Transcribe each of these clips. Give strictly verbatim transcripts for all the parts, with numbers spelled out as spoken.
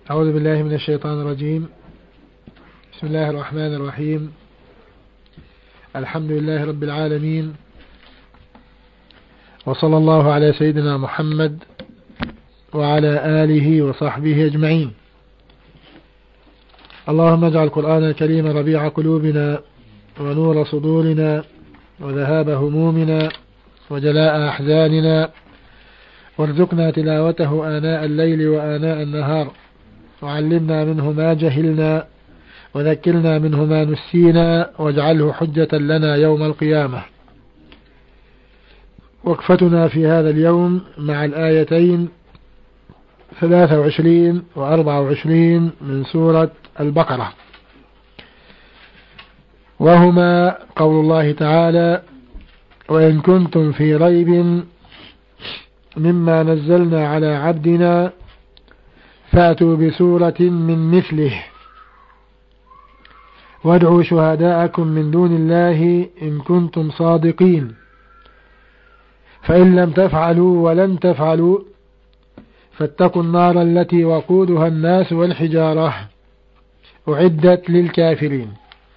أعوذ بالله من الشيطان الرجيم. بسم الله الرحمن الرحيم. الحمد لله رب العالمين، وصلى الله على سيدنا محمد وعلى آله وصحبه أجمعين. اللهم اجعل القرآن الكريم ربيع قلوبنا ونور صدورنا وذهاب همومنا وجلاء أحزاننا، وارزقنا تلاوته آناء الليل وآناء النهار، وعلمنا منه ما جهلنا وذكرنا منه ما نسينا، واجعله حجة لنا يوم القيامة. وقفتنا في هذا اليوم مع الآيتين ثلاثة وعشرين وأربعة وعشرين من سورة البقرة، وهما قول الله تعالى: وإن كنتم في ريب مما نزلنا على عبدنا فأتوا بسورة من مثله وادعوا شهداءكم من دون الله إن كنتم صادقين، فإن لم تفعلوا ولن تفعلوا فاتقوا النار التي وقودها الناس والحجارة أعدت للكافرين.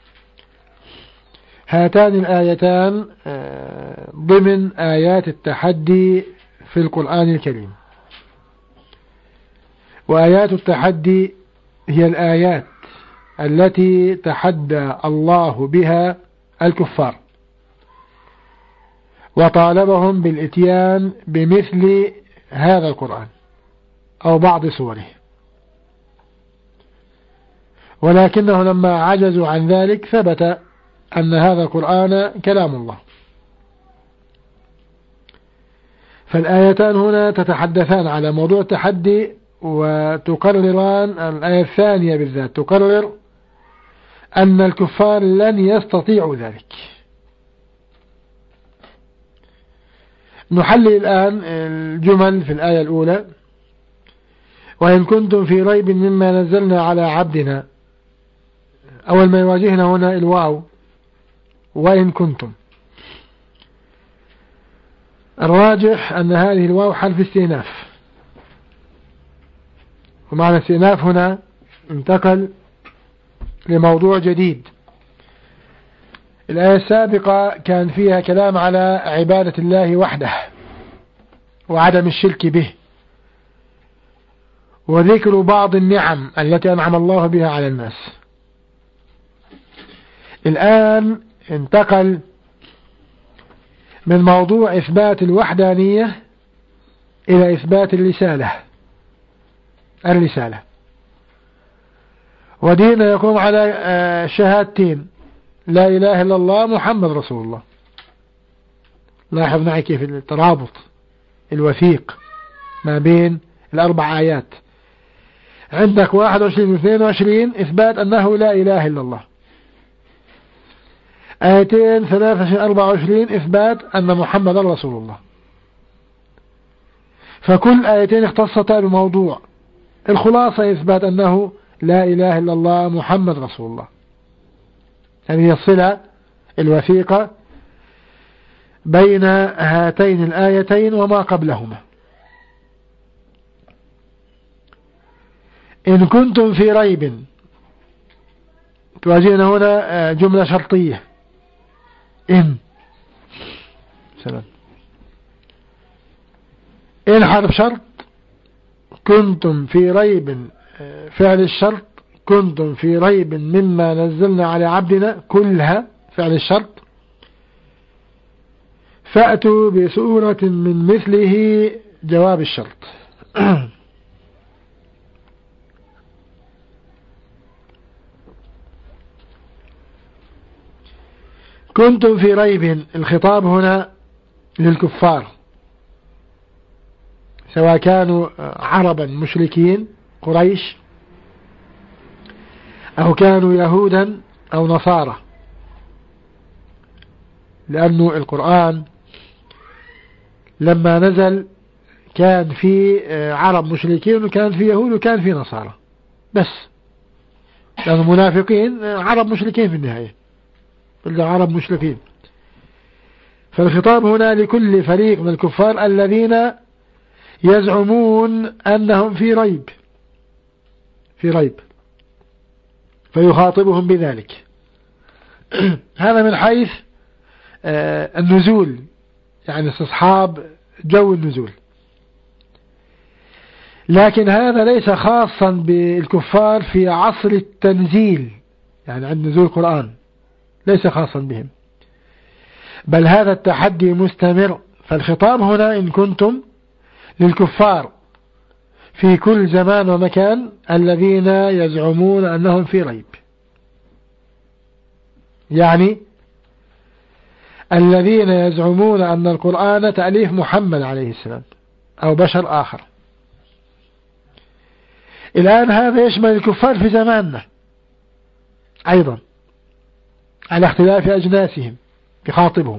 هاتان الآيتان ضمن آيات التحدي في القرآن الكريم، وآيات التحدي هي الآيات التي تحدى الله بها الكفار وطالبهم بالاتيان بمثل هذا القرآن أو بعض سوره، ولكنه لما عجزوا عن ذلك ثبت أن هذا القرآن كلام الله. فالآيتان هنا تتحدثان على موضوع التحدي، وتقرران الآية الثانية بالذات تقرر أن الكفار لن يستطيعوا ذلك. نحلل الآن الجمل في الآية الأولى: وإن كنتم في ريب مما نزلنا على عبدنا. أول ما يواجهنا هنا الواو، وإن كنتم. الراجح أن هذه الواو حرف استئناف، ومعنى استئناف هنا انتقل لموضوع جديد. الآية السابقة كان فيها كلام على عبادة الله وحده وعدم الشرك به، وذكر بعض النعم التي أنعم الله بها على الناس. الآن انتقل من موضوع إثبات الوحدانية إلى إثبات الرسالة الرسالة ودينا يقوم على شهادتين: لا إله إلا الله محمد رسول الله. لاحظ معي كيف الترابط الوثيق ما بين الأربع آيات. عندك واحد وعشرين واثنين وعشرين إثبات أنه لا إله إلا الله، آيتين ثلاثة وعشرين أربعة وعشرين إثبات أن محمد رسول الله. فكل آيتين اختصتا بموضوع، الخلاصة إثبات أنه لا إله إلا الله محمد رسول الله. هذه الصلة الوثيقة بين هاتين الآيتين وما قبلهما. إن كنتم في ريب، تواجهنا هنا جملة شرطية. إن سلام إن حرف شرط، كنتم في ريب فعل الشرط، كنتم في ريب مما نزلنا على عبدنا كلها فعل الشرط، فأتوا بسورة من مثله جواب الشرط. كنتم في ريب، الخطاب هنا للكفار، سواء كانوا عربا مشركين قريش أو كانوا يهودا أو نصارى، لأنه القرآن لما نزل كان في عرب مشركين وكان في يهود وكان في نصارى بس، لأن المنافقين عرب مشركين في النهاية، عرب مشركين. فالخطاب هنا لكل فريق من الكفار الذين يزعمون أنهم في ريب، في ريب، فيخاطبهم بذلك. هذا من حيث النزول، يعني استصحاب جو النزول. لكن هذا ليس خاصا بالكفار في عصر التنزيل، يعني عند نزول القرآن ليس خاصا بهم، بل هذا التحدي مستمر. فالخطاب هنا إن كنتم للكفار في كل زمان ومكان الذين يزعمون أنهم في ريب، يعني الذين يزعمون أن القرآن تأليف محمد عليه السلام أو بشر آخر. الآن هذا يشمل الكفار في زماننا أيضا على اختلاف أجناسهم يخاطبهم.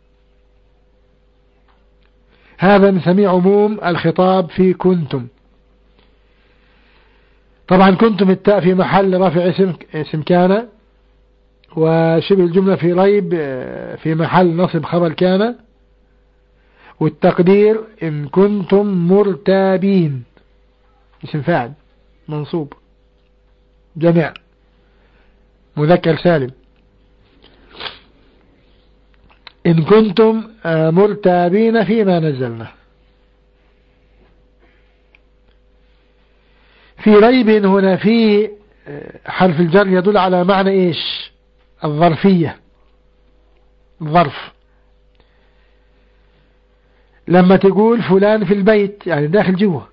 هذا نسميه عموم الخطاب في كنتم. طبعا كنتم التاء في محل رفع اسم اسم كان، وشبه الجملة في ريب في محل نصب خبر كان، والتقدير إن كنتم مرتابين اسم فاعل منصوب جمع مذكر سالم. إن كنتم مرتابين فيما نزلنا. في ريب هنا في حرف الجر يدل على معنى إيش؟ الظرفية، ظرف. لما تقول فلان في البيت يعني داخل جوه.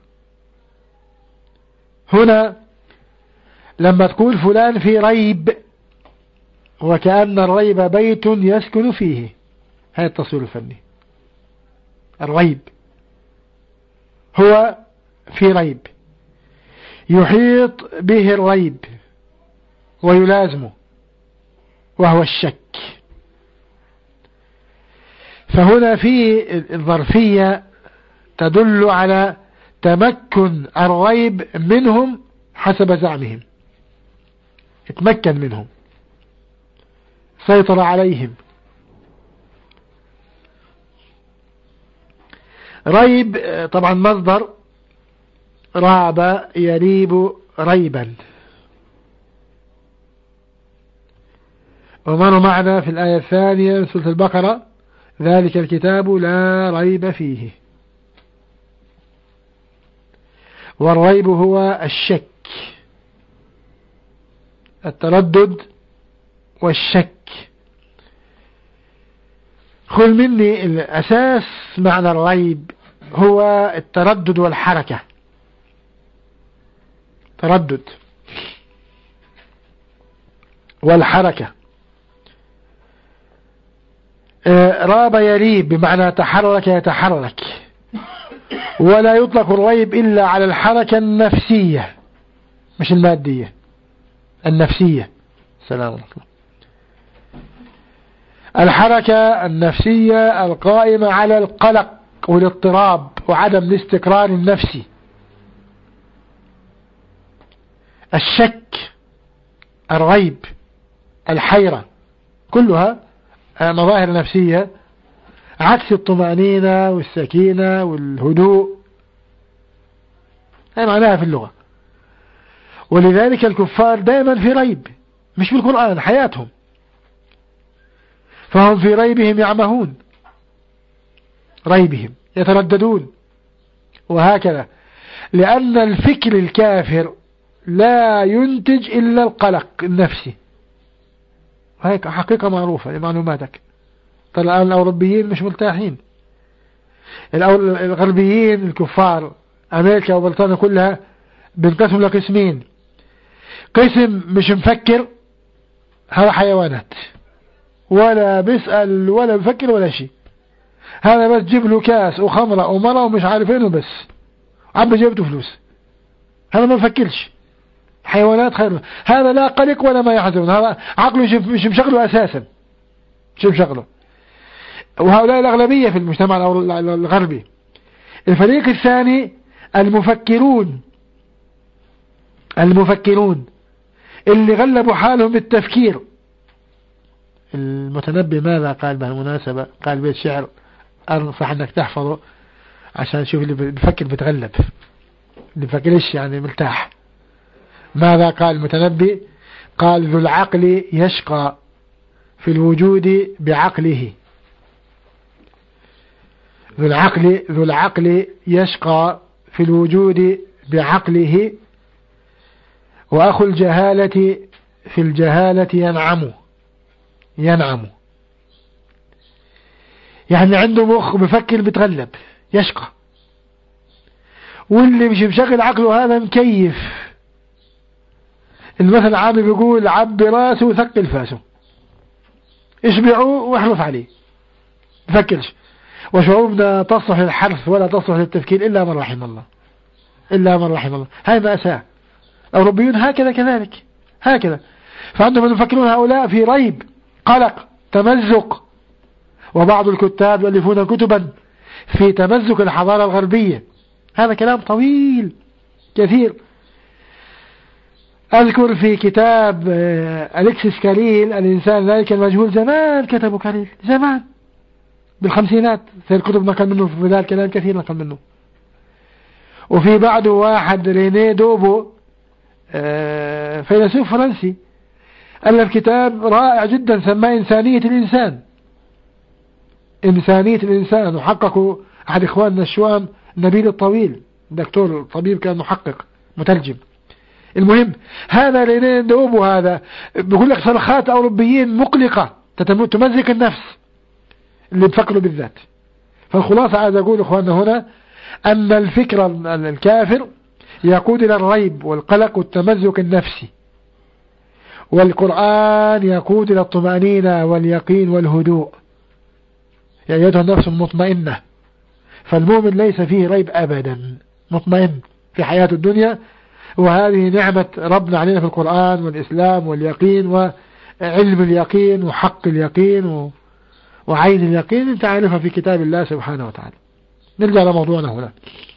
هنا لما تقول فلان في ريب وكأن الريب بيت يسكن فيه، هذا التصوير الفني. الريب هو في ريب يحيط به الريب ويلازمه وهو الشك. فهنا في الظرفية تدل على تمكن الريب منهم حسب زعمهم، اتمكن منهم، سيطر عليهم. ريب طبعا مصدر راب يريب ريبا، ومر معنا في الآية الثانية من سورة البقرة ذلك الكتاب لا ريب فيه. والريب هو الشك، التردد والشك. خل مني الأساس معنى الريب هو التردد والحركة. تردد والحركة. راب يريب بمعنى تحرك يتحرك، ولا يطلق الريب إلا على الحركة النفسية مش المادية، النفسية. سلام عليكم. الحركة النفسية القائمة على القلق والاضطراب وعدم الاستقرار النفسي. الشك، الريب، الحيرة، كلها مظاهر نفسية عكس الطمأنينة والسكينة والهدوء، هي معناها في اللغة. ولذلك الكفار دائما في ريب، مش في القرآن، حياتهم، فهم في ريبهم يعمهون، ريبهم يترددون، وهكذا. لأن الفكر الكافر لا ينتج إلا القلق النفسي، وهي حقيقة معروفة لمعلوماتك. ترى الآن الأوروبيين مش مرتاحين، الغربيين الكفار أمريكا وبريطانيا كلها بنقسم لقسمين. قسم مش مفكر، هذا حيوانات، ولا بيسأل ولا بفكر ولا شيء، هذا بس جيب له كاس وخمرة ومرة ومش عارفينه، بس عم جيبته فلوس، هذا ما بفكرش. حيوانات خير، هذا لا قلق ولا ما يحزن، هذا عقله مش مشغله أساسا، مش مشغله. وهؤلاء الأغلبية في المجتمع الغربي. الفريق الثاني المفكرون، المفكرون اللي غلبوا حالهم بالتفكير. المتنبي ماذا قال بهالمناسبة؟ قال بيت شعر أنصح أنك تحفظه عشان تشوف اللي بيفكر بيتغلب، اللي بيفكرش يعني مرتاح. ماذا قال المتنبي؟ قال ذو العقل يشقى في الوجود بعقله. ذو العقل ذو العقل يشقى في الوجود بعقله، وأخو الجهالة في الجهالة ينعم ينعم يعني عنده مخ بفكر بتغلب يشقى، واللي مش مشغل عقله هذا مكيف. المثل العامي بيقول عب راسه وثقل فاسه، اشبعوه واحرف عليه بفكرش. وشعوبنا تصلح للحرث ولا تصلح للتفكير إلا من رحم الله، إلا من رحم الله. هاي مأساة. الأوروبيون هكذا كذلك هكذا. فعندما يفكرون هؤلاء في ريب، قلق، تمزق. وبعض الكتاب يؤلفون كتبا في تمزق الحضارة الغربية. هذا كلام طويل كثير. أذكر في كتاب أليكسيس كاريل الإنسان ذلك المجهول، زمان كتبه كاريل زمان بالخمسينات، في الكتب نقل منه في ذلك كلام كثير نقل منه. وفي بعده واحد رينيه دوبو فيلسوف فرنسي ألف كتاب رائع جدا سماه إنسانية الإنسان. إنسانية الإنسان، وحققه أحد إخواننا الشوام نبيل الطويل، دكتور طبيب كان محقق مترجم. المهم هذا رينيه دوبو هذا بيقول لك صرخات أوروبيين مقلقة تمزق النفس اللي بفكروا بالذات. فالخلاصة عايز أقول إخواننا هنا أن الفكر الكافر يقود إلى الريب والقلق والتمزق النفسي، والقرآن يقود إلى الطمأنينة واليقين والهدوء. يا أيتها النفس المطمئنة. فالمؤمن ليس فيه ريب أبدا، مطمئن في حياة الدنيا. وهذه نعمة ربنا علينا في القرآن والإسلام واليقين وعلم اليقين وحق اليقين و... وعين اليقين، انت عارفها في كتاب الله سبحانه وتعالى. نرجع لموضوعنا هنا.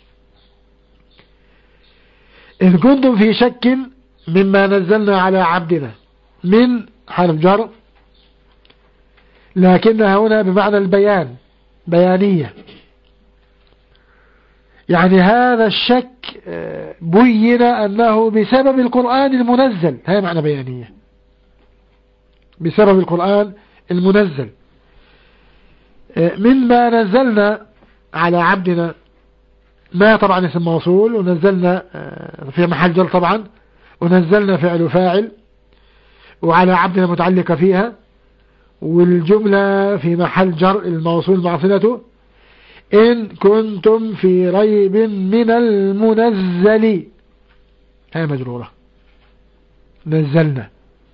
إن كنتم في شك مما نزلنا على عبدنا، من حرف جر لكنها هنا بمعنى البيان، بيانية. يعني هذا الشك بين أنه بسبب القرآن المنزل، هذا معنى بيانية، بسبب القرآن المنزل. مما نزلنا على عبدنا، ما طبعا اسم موصول، ونزلنا في محل جر طبعا، ونزلنا فعل فاعل، وعلى عبدنا متعلقة فيها، والجملة في محل جر الموصول مع صلته. إن كنتم في ريب من المنزل، هي مجرورة، نزلنا.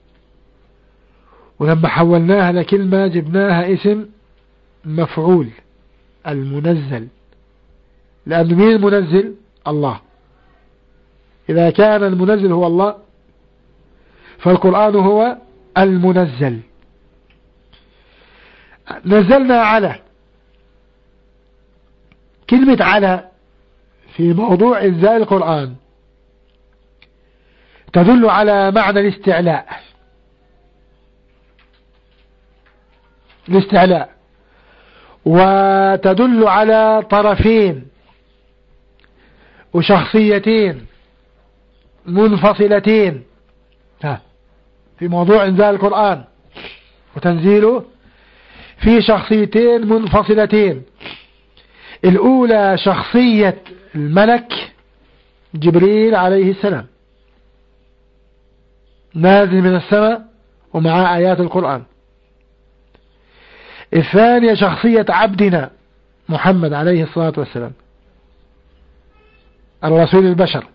ولما حولناها لكلمة جبناها اسم مفعول، المنزل، لأن مين المنزل؟ الله. إذا كان المنزل هو الله فالقرآن هو المنزل. نزلنا على، كلمة على في موضوع إنزال القرآن تدل على معنى الاستعلاء، الاستعلاء، وتدل على طرفين وشخصيتين منفصلتين في موضوع إنزال القرآن وتنزيله، في شخصيتين منفصلتين. الأولى شخصية الملك جبريل عليه السلام نازل من السماء ومع آيات القرآن. الثانية شخصية عبدنا محمد عليه الصلاة والسلام الرسول البشر.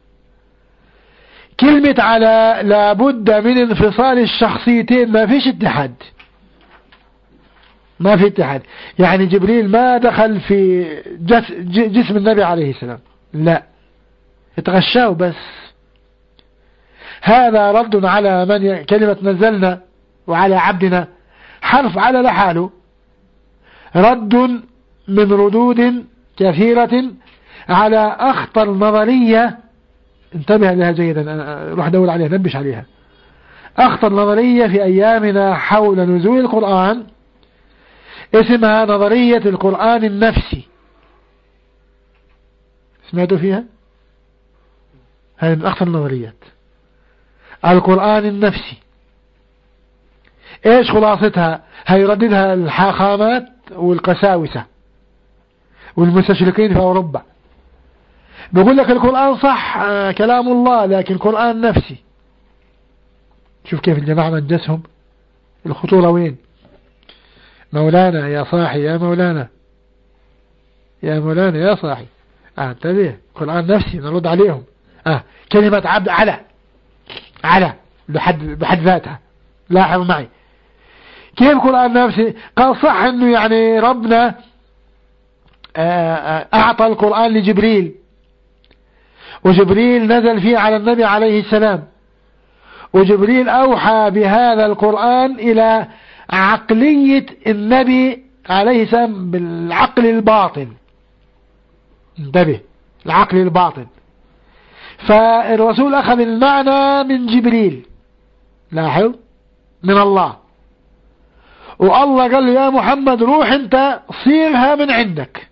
كلمة على لابد من انفصال الشخصيتين، ما فيش اتحاد، ما في اتحاد. يعني جبريل ما دخل في جسم النبي عليه السلام، لا، اتغشاه بس. هذا رد على من كلمة نزلنا وعلى عبدنا حرف على لحاله، رد من ردود كثيرة على أخطر نظرية، انتبه لها جيدا، روح دور عليها، نبش عليها. أخطر نظرية في أيامنا حول نزول القرآن اسمها نظرية القرآن النفسي. سمعتوا فيها؟ هذه من أخطر النظريات، القرآن النفسي. ايش خلاصتها؟ هيرددها الحاخامات والقساوسة والمستشرقين في أوروبا. بيقول لك القرآن صح كلام الله لكن قرآن نفسي. شوف كيف الجماعة منجسهم، الخطورة وين؟ مولانا يا صاحي، يا مولانا يا مولانا يا صاحي، اه انتبه، قرآن نفسي نرد عليهم. اه كلمة عبد على على بحد بحد ذاتها. لاحظ معي كيف قرآن نفسي؟ قال صح انه يعني ربنا اعطى القرآن لجبريل، وجبريل نزل فيه على النبي عليه السلام، وجبريل اوحى بهذا القرآن الى عقلية النبي عليه السلام بالعقل الباطن. انتبه، العقل الباطن. فالرسول اخذ المعنى من جبريل، لاحظ، من الله، والله قال له يا محمد روح انت صيغها من عندك.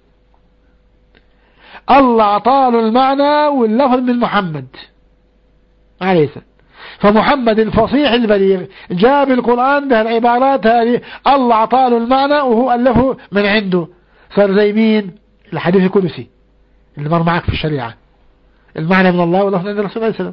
الله اعطاله المعنى واللفظ من محمد عليه السلام. فمحمد الفصيح البليغ جاب القرآن بهالعبارات هذه، الله اعطاله المعنى وهو ألفه من عنده. صار زي مين؟ الحديث القدسي اللي مر معك في الشريعة، المعنى من الله واللفظ من عند الرسول عليه السلام.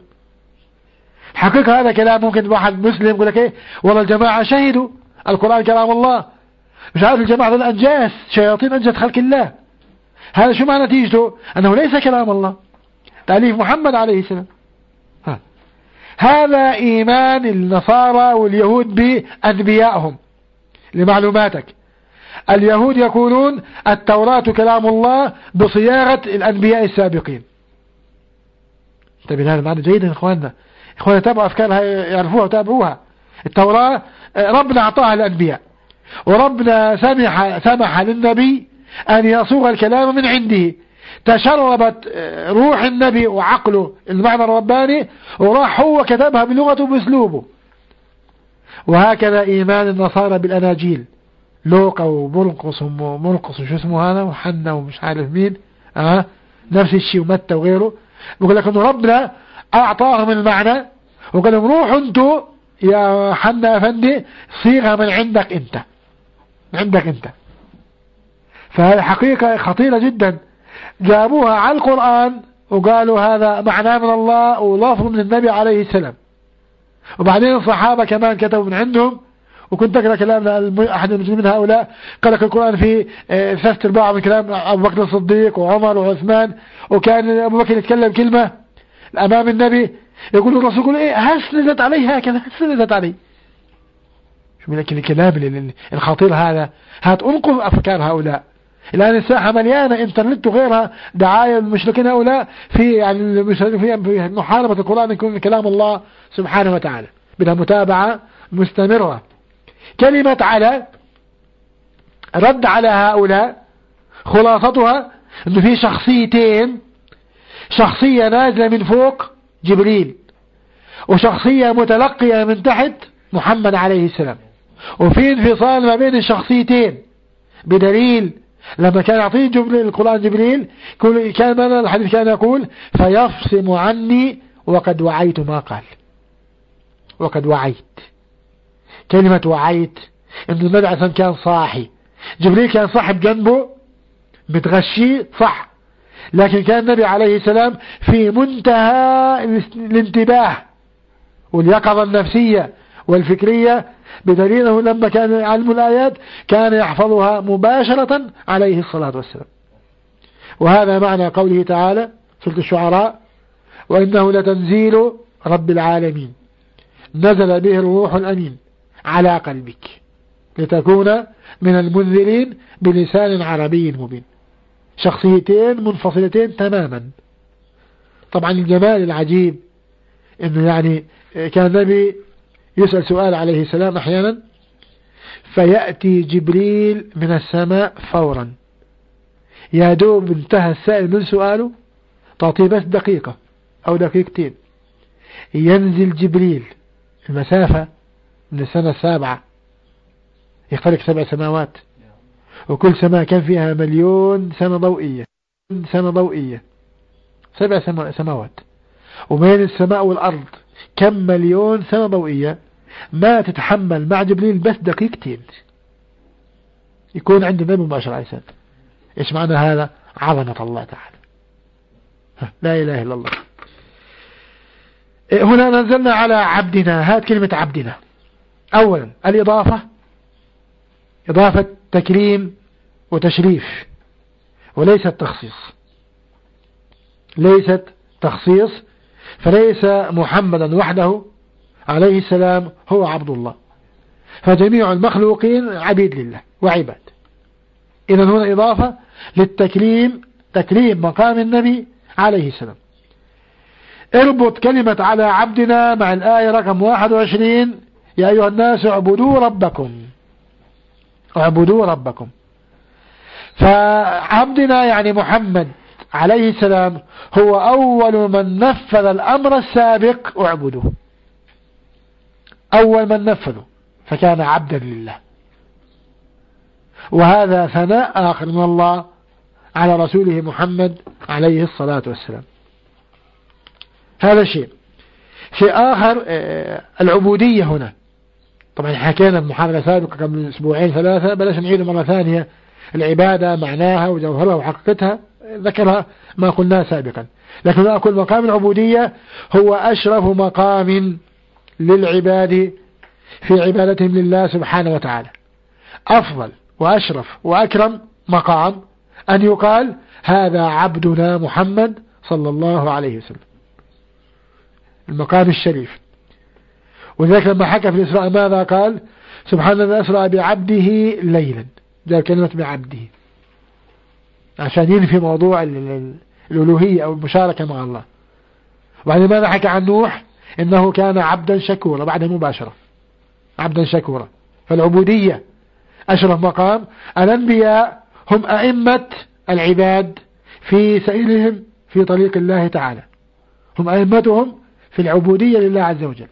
حقيقة هذا كلام ممكن واحد مسلم يقول لك ايه والله الجماعة شهدوا القرآن كلام الله، مش عارف الجماعة دول أنجاس شياطين أنجت خلق الله. هذا شو معنى نتيجته؟ أنه ليس كلام الله، تأليف محمد عليه السلام. ها. هذا إيمان النصارى واليهود بأنبيائهم. لمعلوماتك اليهود يقولون التوراة كلام الله بصياغة الأنبياء السابقين. طيب هذا معنى جيدا إخواننا، إخواننا تابعوا أفكارها يعرفوها وتابعوها. التوراة ربنا أعطاها الأنبياء، وربنا سمح, سمح للنبي أن يصوغ الكلام من عنده. تشربت روح النبي وعقله المعنى الرباني، وراح هو كتبها بلغته وباسلوبه. وهكذا إيمان النصارى بالأناجيل، لوقا ومرقس ومرقس وشو اسمه هذا وحنا ومش عارف مين، أه؟ نفس الشيء ومتى وغيره. بيقول لك أنه ربنا أعطاهم المعنى وقال لهم روحوا أنتوا يا حنا أفندي صيغة من عندك أنت، من عندك أنت. فهذه حقيقة خطيرة جدا. جابوها على القرآن وقالوا هذا معناه من الله ولفظ من النبي عليه السلام. وبعدين الصحابة كمان كتبوا من عندهم. وكنت أقرأ كلام أحد المسلمين هؤلاء قال لك القرآن في ثلاثة أرباع من كلام أبو بكر الصديق وعمر وعثمان، وكان أبو بكر يتكلم كلمة أمام النبي يقول الرسول يقول إيه هسندت عليه هكذا، هسندت عليه. شو من الكلام الخطير هذا؟ هات أنقذ أفكار هؤلاء. الآن الساحة مليانة انترنت وغيرها دعاية المشركين هؤلاء في يعني في محاربة القرآن يكون كلام الله سبحانه وتعالى. بدها متابعة مستمرة. كلمة على رد على هؤلاء خلاصتها انه في شخصيتين، شخصية نازلة من فوق جبريل، وشخصية متلقية من تحت محمد عليه السلام، وفي انفصال ما بين الشخصيتين بدليل لما كان يعطيه جبريل القرآن جبريل كان من الحديث كان يقول فيفصم عني وقد وعيت ما قال. وقد وعيت، كلمة وعيت ان النبي عليه كان صاحي، جبريل كان صاحب جنبه متغشي صح، لكن كان النبي عليه السلام في منتهى الانتباه واليقظة النفسية والفكرية، بدليله لما كان يعلم الآيات كان يحفظها مباشرة عليه الصلاة والسلام. وهذا معنى قوله تعالى في سورة الشعراء وإنه لتنزيل رب العالمين نزل به الروح الأمين على قلبك لتكون من المنذرين بلسان عربي مبين. شخصيتين منفصلتين تماما. طبعا الجمال العجيب انه يعني كان النبي يسأل سؤال عليه السلام احيانا فيأتي جبريل من السماء فورا، يا دوب انتهى السائل من سؤاله تعطيه بس دقيقة او دقيقتين ينزل جبريل المسافة من السنة السابعة، يختلف سبع سماوات، وكل سماء كان فيها مليون سنة ضوئية، سنة ضوئية، سبع سماوات، وبين السماء والأرض كم مليون سنة ضوئية ما تتحمل مع جبريل بس دقيقتين يكون عند النبي مباشرة عليه السلام. إيش معنى هذا؟ عظمة الله تعالى، لا إله إلا الله. هنا نزلنا على عبدنا. هات كلمة عبدنا. أولا الإضافة، إضافة تكريم وتشريف وليست تخصيص، ليست تخصيص. فليس محمدا وحده عليه السلام هو عبد الله، فجميع المخلوقين عبيد لله وعباد. إذن هنا إضافة للتكريم، تكريم مقام النبي عليه السلام. اربط كلمة على عبدنا مع الآية رقم واحد وعشرين: يا أيها الناس اعبدوا ربكم، اعبدوا ربكم. فعبدنا يعني محمد عليه السلام هو أول من نفذ الأمر السابق اعبدوا، أول من نفذه، فكان عبدا لله. وهذا ثناء آخر من الله على رسوله محمد عليه الصلاة والسلام. هذا شيء. شيء آخر العبودية. هنا طبعا حكينا المحاضرة سابقة قبل أسبوعين ثلاثة، بلاش نعيد مرة ثانية. العبادة معناها وجوهرها وحقيقتها ذكرها ما قلناه سابقا. لكن أقول مقام العبودية هو أشرف مقام للعباد في عبادتهم لله سبحانه وتعالى. أفضل وأشرف وأكرم مقام أن يقال هذا عبدنا محمد صلى الله عليه وسلم، المقام الشريف. وذلك لما حكى في الإسراء ماذا قال؟ سبحان الذي أسرى بعبده ليلا، جاء كلمة بعبده عشان ينفي موضوع الألوهية أو المشاركة مع الله. وبعد ماذا حكى عن نوح؟ إنه كان عبدا شكورا بعد مباشرة، عبدا شكورا. فالعبودية أشرف مقام. الأنبياء هم أئمة العباد في سيرهم في طريق الله تعالى، هم أئمتهم في العبودية لله عز وجل.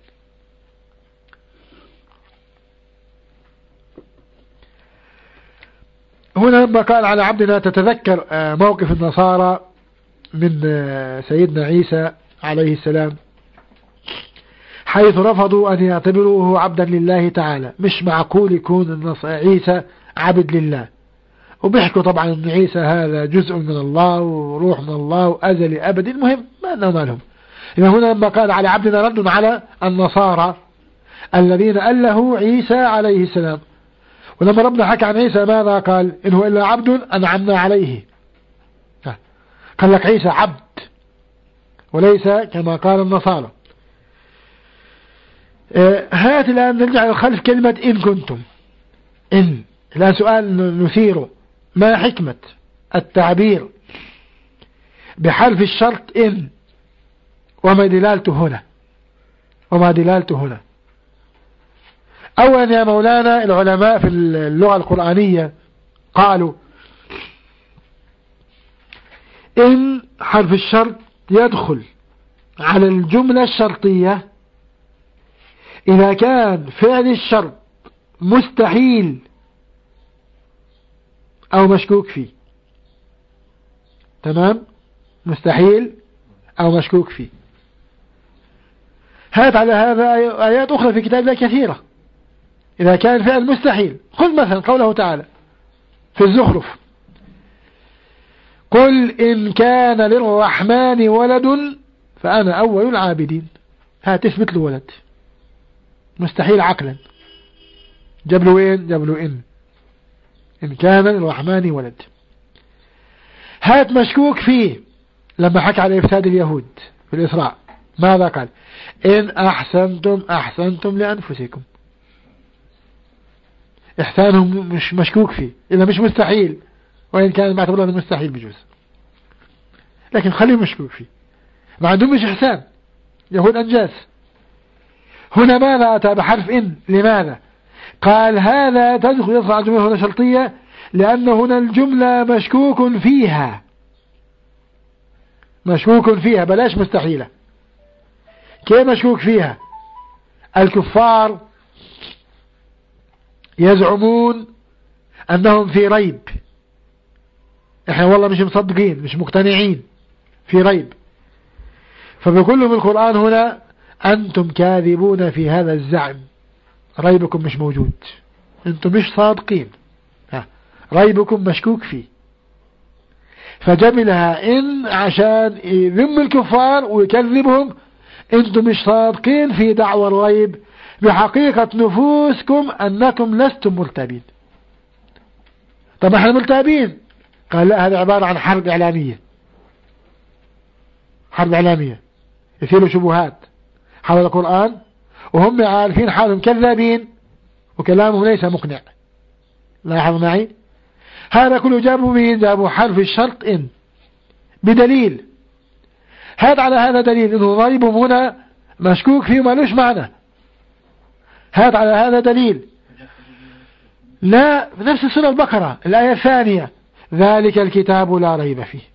هنا لما قال على عبدنا تتذكر موقف النصارى من سيدنا عيسى عليه السلام، حيث رفضوا أن يعتبروه عبدا لله تعالى. مش معقول يكون عيسى عبد لله، وبيحكوا طبعا أن عيسى هذا جزء من الله وروح من الله وأزلي أبدي. المهم ما أنه مالهم. إذا هنا لما قال على عبدنا رد على النصارى الذين أله عيسى عليه السلام. ولما ربنا حكى عن عيسى ماذا قال؟ إن هو إلا عبد أنعمنا عليه. قال لك عيسى عبد وليس كما قال النصارى. هات الآن نرجع للخلف كلمة إن كنتم. إن الآن سؤال نثيره: ما حكمة التعبير بحرف الشرط إن؟ وما دلالته هنا؟ وما دلالته هنا؟ أولا يا مولانا العلماء في اللغة القرآنية قالوا إن حرف الشرط يدخل على الجملة الشرطية إذا كان فعل الشرط مستحيل أو مشكوك فيه. تمام؟ مستحيل أو مشكوك فيه. هات على هذا آيات أخرى في كتاب الله كثيرة. إذا كان فعل مستحيل، خذ مثلا قوله تعالى في الزخرف: قل إن كان للرحمن ولد فأنا أول العابدين. ها تثبت له ولد، مستحيل عقلا. جاب له وين؟ جاب له إن إن كان للرحمن ولد. هات مشكوك فيه لما حكى على إفساد اليهود في الإسراء ماذا قال؟ إن أحسنتم أحسنتم لأنفسكم. إحسانهم مش مشكوك فيه، إلا مش مستحيل، وإن كان معتبر أنه مستحيل بجوز، لكن خليه مشكوك فيه. ما عندهم مش إحسان، يهود أنجاس. هنا ماذا أتى بحرف إن؟ لماذا؟ قال هذا تدخل يصنع الجملة هنا شرطية لأن هنا الجملة مشكوك فيها، مشكوك فيها بلاش مستحيلة. كيف مشكوك فيها؟ الكفار يزعمون أنهم في ريب، احنا والله مش مصدقين مش مقتنعين، في ريب. فبيقول لهم القرآن هنا أنتم كاذبون في هذا الزعم، ريبكم مش موجود، أنتم مش صادقين، ريبكم مشكوك فيه. فجملها إن عشان يذم الكفار ويكذبهم، أنتم مش صادقين في دعوى الريب، بحقيقة نفوسكم أنكم لستم مرتابين. طب احنا مرتابين، قال لا، هذا عبارة عن حرب إعلامية، حرب إعلامية يثيروا شبهات حول القرآن وهم عارفين حالهم كذابين وكلامهم ليس مقنع. لاحظ معي، هذا كله جابوا مين؟ جابوا حرف الشرط إن بدليل، هذا على هذا دليل إنه ريبهم هنا مشكوك فيه مالوش معنى، هذا على هذا دليل. لا، نفس سورة البقرة الآية الثانية، ذلك الكتاب لا ريب فيه،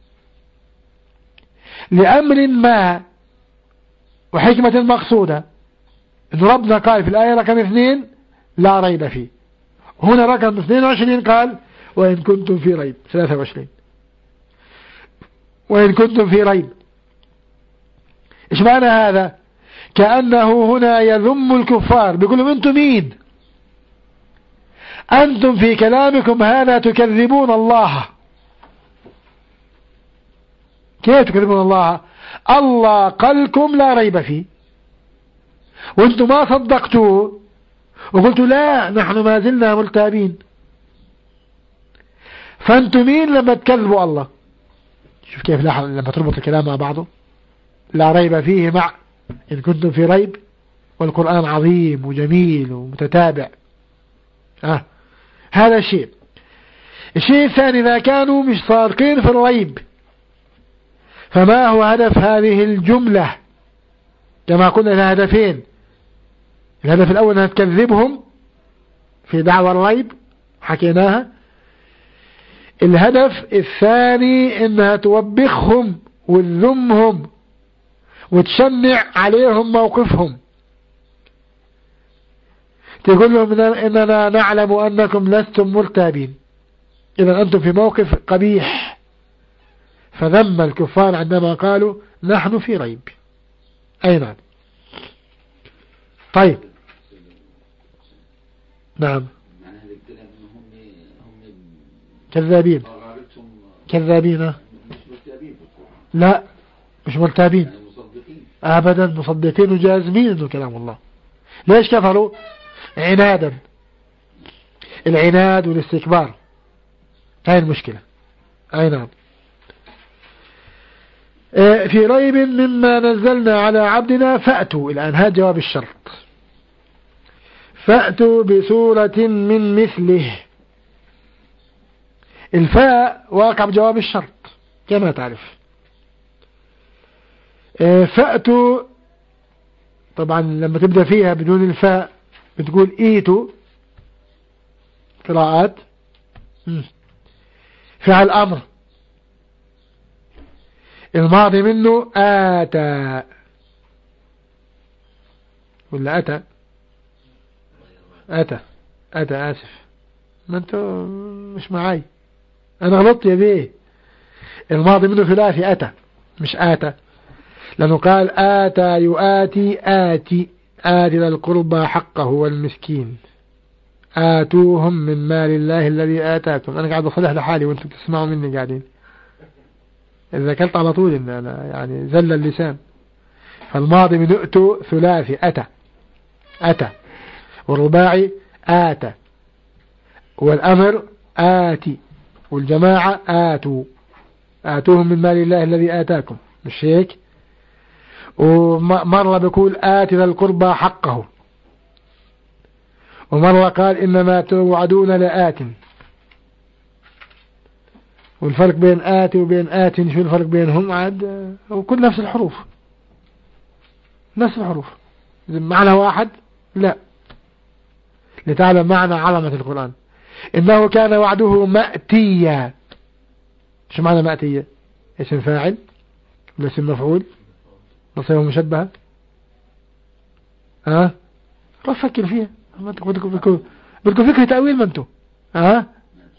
لأمر ما وحكمة مقصودة، إن ربنا قال في الآية رقم اثنين لا ريب فيه، هنا رقم اثنين وعشرين قال وإن كنتم في ريب، ثلاثة وعشرين وإن كنتم في ريب. إيش معنى هذا؟ كأنه هنا يذم الكفار، بيقول لهم أنتم مين؟ أنتم في كلامكم هذا تكذبون الله. كيف تكذبون الله؟ الله قالكم لا ريب فيه، وانتم ما صدقتوه وقلتوا لا نحن ما زلنا مرتابين. فانتم مين لما تكذبوا الله؟ شوف كيف لاحظ لما تربط الكلام مع بعضه، لا ريب فيه مع إن كنتم في ريب، والقرآن عظيم وجميل ومتتابع. آه. هذا الشيء. الشيء الثاني، إذا كانوا مش صادقين في الريب، فما هو هدف هذه الجملة؟ كما قلنا لها هدفين، الهدف الأول أنها تكذبهم في دعوى الريب حكيناها، الهدف الثاني أنها توبخهم وتذمهم وتشنع عليهم موقفهم، تقول لهم إننا نعلم أنكم لستم مرتابين، إذا أنتم في موقف قبيح. فذم الكفار عندما قالوا نحن في ريب. أي نعم. طيب نعم، كذابين كذابين لا مش مرتابين أبدا، مصدقين وجازمين إنه كلام الله. ليش كفروا؟ عنادا، العناد والاستكبار، هاي المشكلة. أي نعم. في ريب مما نزلنا على عبدنا فأتوا، الآن هذا جواب الشرط، فأتوا بسورة من مثله. الفاء واقع بجواب الشرط كما تعرف. فأتوا طبعا لما تبدأ فيها بدون الفاء بتقول ايتوا، قراءات فعل أمر، الماضي منه آتى ولا أتى أتى أتى آسف، ما أنتوا مش معاي، أنا غلطت يا بيه. الماضي منه ثلاثي أتى مش آتى، لأنه قال آتى يؤاتي آتي، آتي للقربى حقه والمسكين، آتوهم من مال الله الذي آتاكم. أنا قاعد أصلح لحالي وأنتم تسمعوا مني قاعدين، إذا كنت على طول إن أنا يعني زل اللسان. فالماضي من أتوا ثلاثي أتى أتى، والرباعي آتى، والأمر آتي، والجماعة آتوا، آتوهم من مال الله الذي آتاكم، مش هيك؟ ومرة بيقول آتي ذا القربى حقه، ومرة قال إنما توعدون لآت. والفرق بين آتي وبين آت شو الفرق بينهم؟ عاد وكل نفس الحروف، نفس الحروف، معنى واحد؟ لا، لتعلم معنى عظمة القرآن. إنه كان وعده مأتيا. شو معنى مأتيا؟ اسم فاعل ولا اسم مفعول؟ نصيبه مشبهة؟ ها؟ روح فكر فيها، بدكم بدكم فكرة تأويل ما انتو؟ ها؟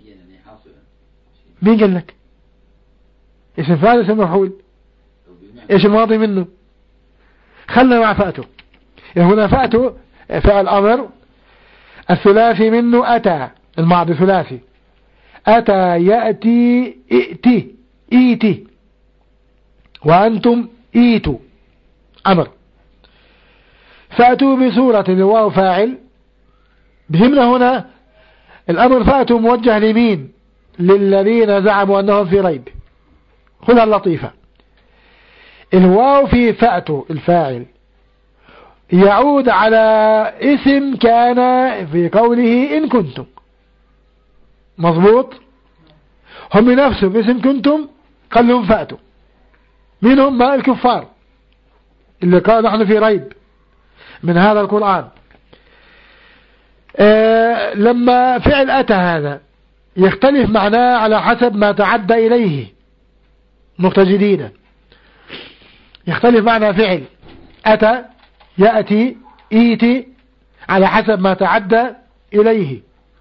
مين قال لك؟ اسم فاعل اسم مفعول؟ ايش الماضي منه؟ خلنا مع فأتوا. هنا فأتوا فعل أمر، الثلاثي منه أتى، الماضي ثلاثي، أتى يأتي ائتي ايتي، وأنتم ايتوا أمر. فأتوا بسورة الواو فاعل. بهمنا هنا الأمر فأتوا موجه لمين؟ للذين زعموا أنهم في ريب. خذها اللطيفة، الواو في فأتوا الفاعل يعود على اسم كان في قوله إن كنتم، مضبوط؟ هم نفسهم اسم كنتم قال لهم فأتوا، مين هم؟ الكفار اللي قالوا نحن في ريب من هذا القرآن. آه لما فعل أتى هذا يختلف معناه على حسب ما تعدى إليه، نقطة جديدة، يختلف معنى فعل أتى يأتي إيتي على حسب ما تعدى إليه.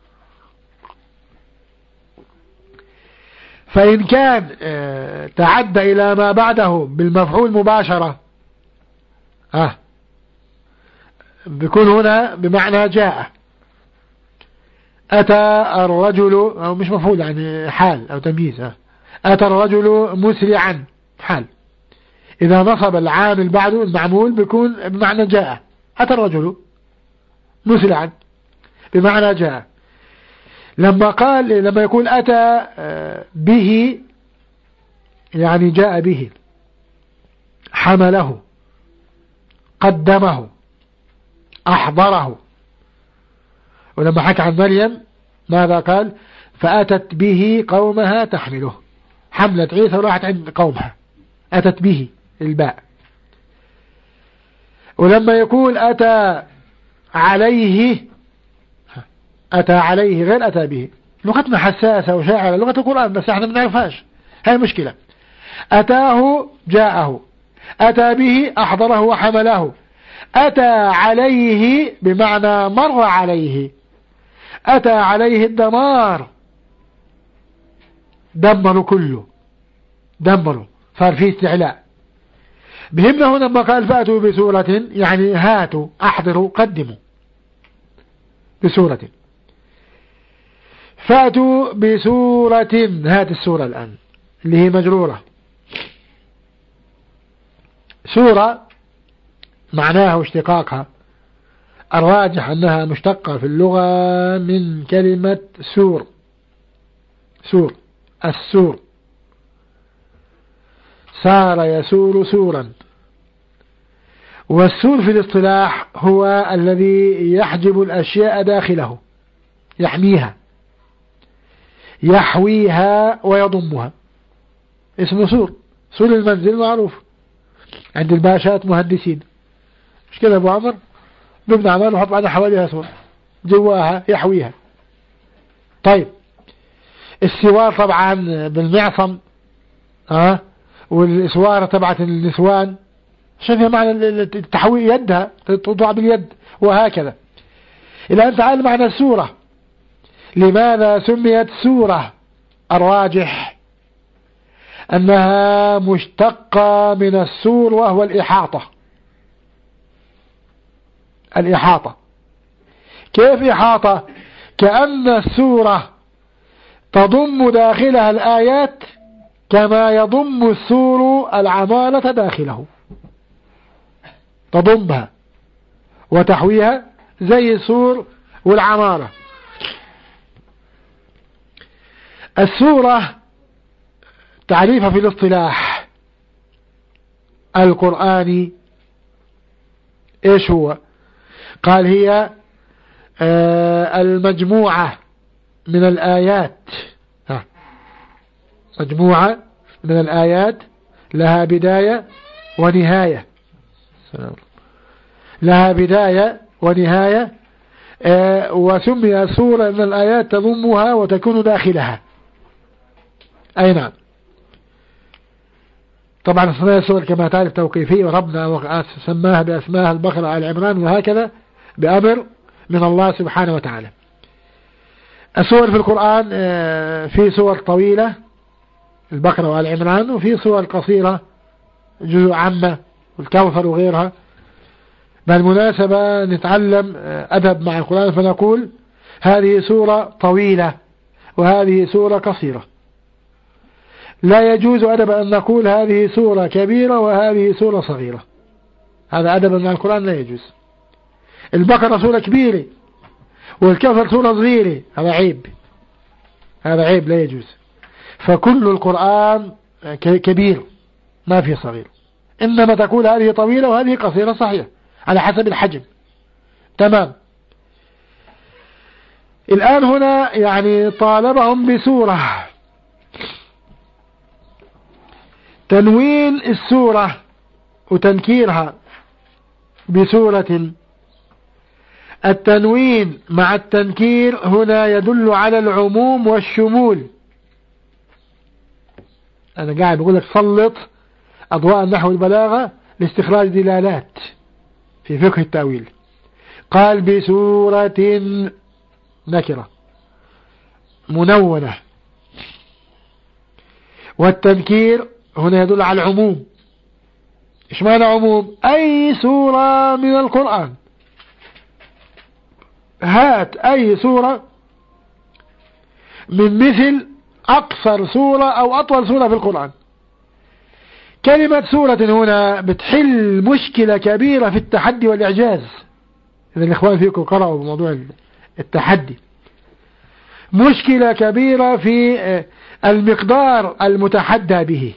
فإن كان آه تعدى إلى ما بعده بالمفعول مباشرة آه بيكون هنا بمعنى جاء. أتى الرجل، أو مش مفعول يعني حال أو تمييز، آه أتى الرجل مسرعا حال. إذا نصب العامل بعده المعمول بيكون بمعنى جاء. أتى الرجل مسرعا بمعنى جاء. لما قال لما يقول أتى به يعني جاء به، حمله، قدمه، أحضره. ولما حكى عن مريم ماذا قال؟ فأتت به قومها تحمله، حملت عيسى وراحت عند قومها، أتت به الباء. ولما يقول أتى عليه، أتى عليه غير أتى به. لغتنا حساسة وشاعرة، لغة القرآن بس احنا ما بنعرفهاش، هاي المشكلة. أتاه جاءه، أتى به أحضره وحمله، أتى عليه بمعنى مر عليه، أتى عليه الدمار، دمروا كله، دمروا، صار فيه استعلاء. بهمنا هنا لما قال فأتوا بسورة يعني هاتوا أحضروا قدموا بسورة. فأتوا بسورة، هات السورة الآن اللي هي مجرورة. سورة معناها واشتقاقها الراجح أنها مشتقة في اللغة من كلمة سور، سور السور، سار يسور سورا. والسور في الاصطلاح هو الذي يحجب الأشياء داخله، يحميها، يحويها ويضمها، اسمه سور. سور المنزل معروف عند الباشات مهندسين، مش كده ابو عمر؟ ببنى عمال وحط بعدها حواليها سور جواها يحويها. طيب السوار طبعا بالمعصم ها، والاسوارة تبعت النسوان شايفها معنى التحويل، يدها تطلع باليد وهكذا. إلى أن تعال معنى السورة. لماذا سميت سورة؟ الراجح أنها مشتقة من السور وهو الإحاطة. الإحاطة كيف إحاطة؟ كأن السورة تضم داخلها الآيات كما يضم السور العمالة داخله، تضمها وتحويها زي السور والعمارة. السورة تعريفها في الاصطلاح القرآني ايش هو؟ قال هي آه المجموعة من الآيات، ها مجموعة من الآيات لها بداية ونهاية، لها بداية ونهاية. آه وسمي سورة من الآيات تضمها وتكون داخلها. أي نعم. طبعا اسماء السور كما تعرف توقيفية، وربنا سماها بأسماء البقرة آل عمران وهكذا بأمر من الله سبحانه وتعالى. السور في القرآن آه في سور طويلة البقرة وآل عمران، وفي سور قصيرة جزء عامة والكوثر وغيرها بالمناسبة نتعلم أدب مع القرآن، فنقول هذه سورة طويلة وهذه سورة قصيرة. لا يجوز أدبا أن نقول هذه سورة كبيرة وهذه سورة صغيرة، هذا أدبا مع القرآن لا يجوز. البقرة سورة كبيرة والكوثر سورة صغيرة، هذا عيب، هذا عيب لا يجوز. فكل القرآن كبير ما في صغير، إنما تقول هذه طويلة وهذه قصيرة صحيح على حسب الحجم. تمام. الآن هنا يعني طالبهم بسورة، تنوين السورة وتنكيرها بسورة. التنوين مع التنكير هنا يدل على العموم والشمول. أنا قاعد بقول لك سلط أضواء النحو والبلاغة لاستخراج دلالات في فقه التأويل. قال بسورة نكرة منونة، والتنكير هنا يدل على العموم. إيش معنى عموم؟ أي سورة من القرآن، هات أي سورة من مثل أقصر سورة أو أطول سورة في القرآن. كلمة سورة هنا بتحل مشكلة كبيرة في التحدي والإعجاز. إذا الإخوان فيكم قرأوا بموضوع التحدي، مشكلة كبيرة في المقدار المتحدى به،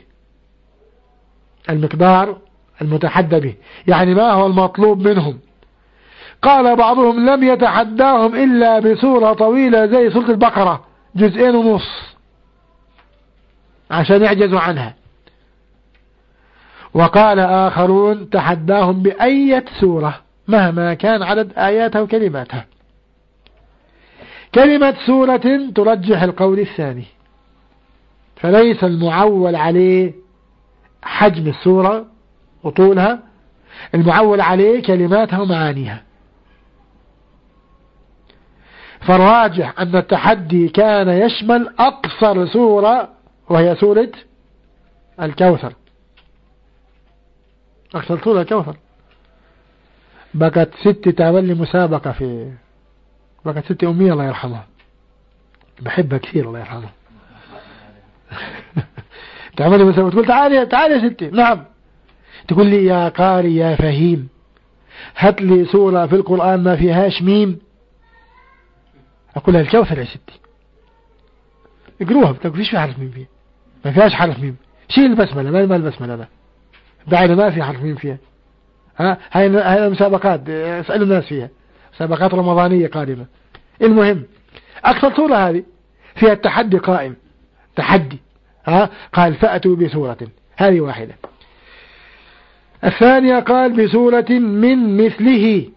المقدار المتحدى به يعني ما هو المطلوب منهم. قال بعضهم لم يتحداهم إلا بسورة طويلة زي سورة البقرة جزئين ونص عشان يعجزوا عنها. وقال آخرون تحداهم بأية سورة مهما كان عدد آياتها وكلماتها. كلمة سورة ترجح القول الثاني، فليس المعول عليه حجم السورة وطولها، المعول عليه كلماتها ومعانيها. فالراجح أن التحدي كان يشمل أقصر سورة وهي سورة الكوثر، أقصر سورة الكوثر. بقت ست تعمل لي مسابقة في بقت ست أمية الله يرحمها، بحبها كثير الله يرحمها. تعمل لي مسابقة تقول تعالي تعالي يا ستي، نعم، تقول لي يا قاري يا فهيم هات لي سورة في القرآن ما فيهاش ميم. أقول لها الكوثر يا ستي، اقروها، بتقول فيش في حرف ميم فيها، ما فيهاش حرف ميم، شيل البسملة، ما البسملة ده بعد ما في حرف ميم فيها. ها هاي هاي مسابقات اسألوا الناس فيها، مسابقات رمضانية قادمة. المهم أكثر سورة هذه فيها التحدي قائم، تحدي. ها قال فأتوا بسورة، هذه واحدة. الثانية قال بسورة من مثله،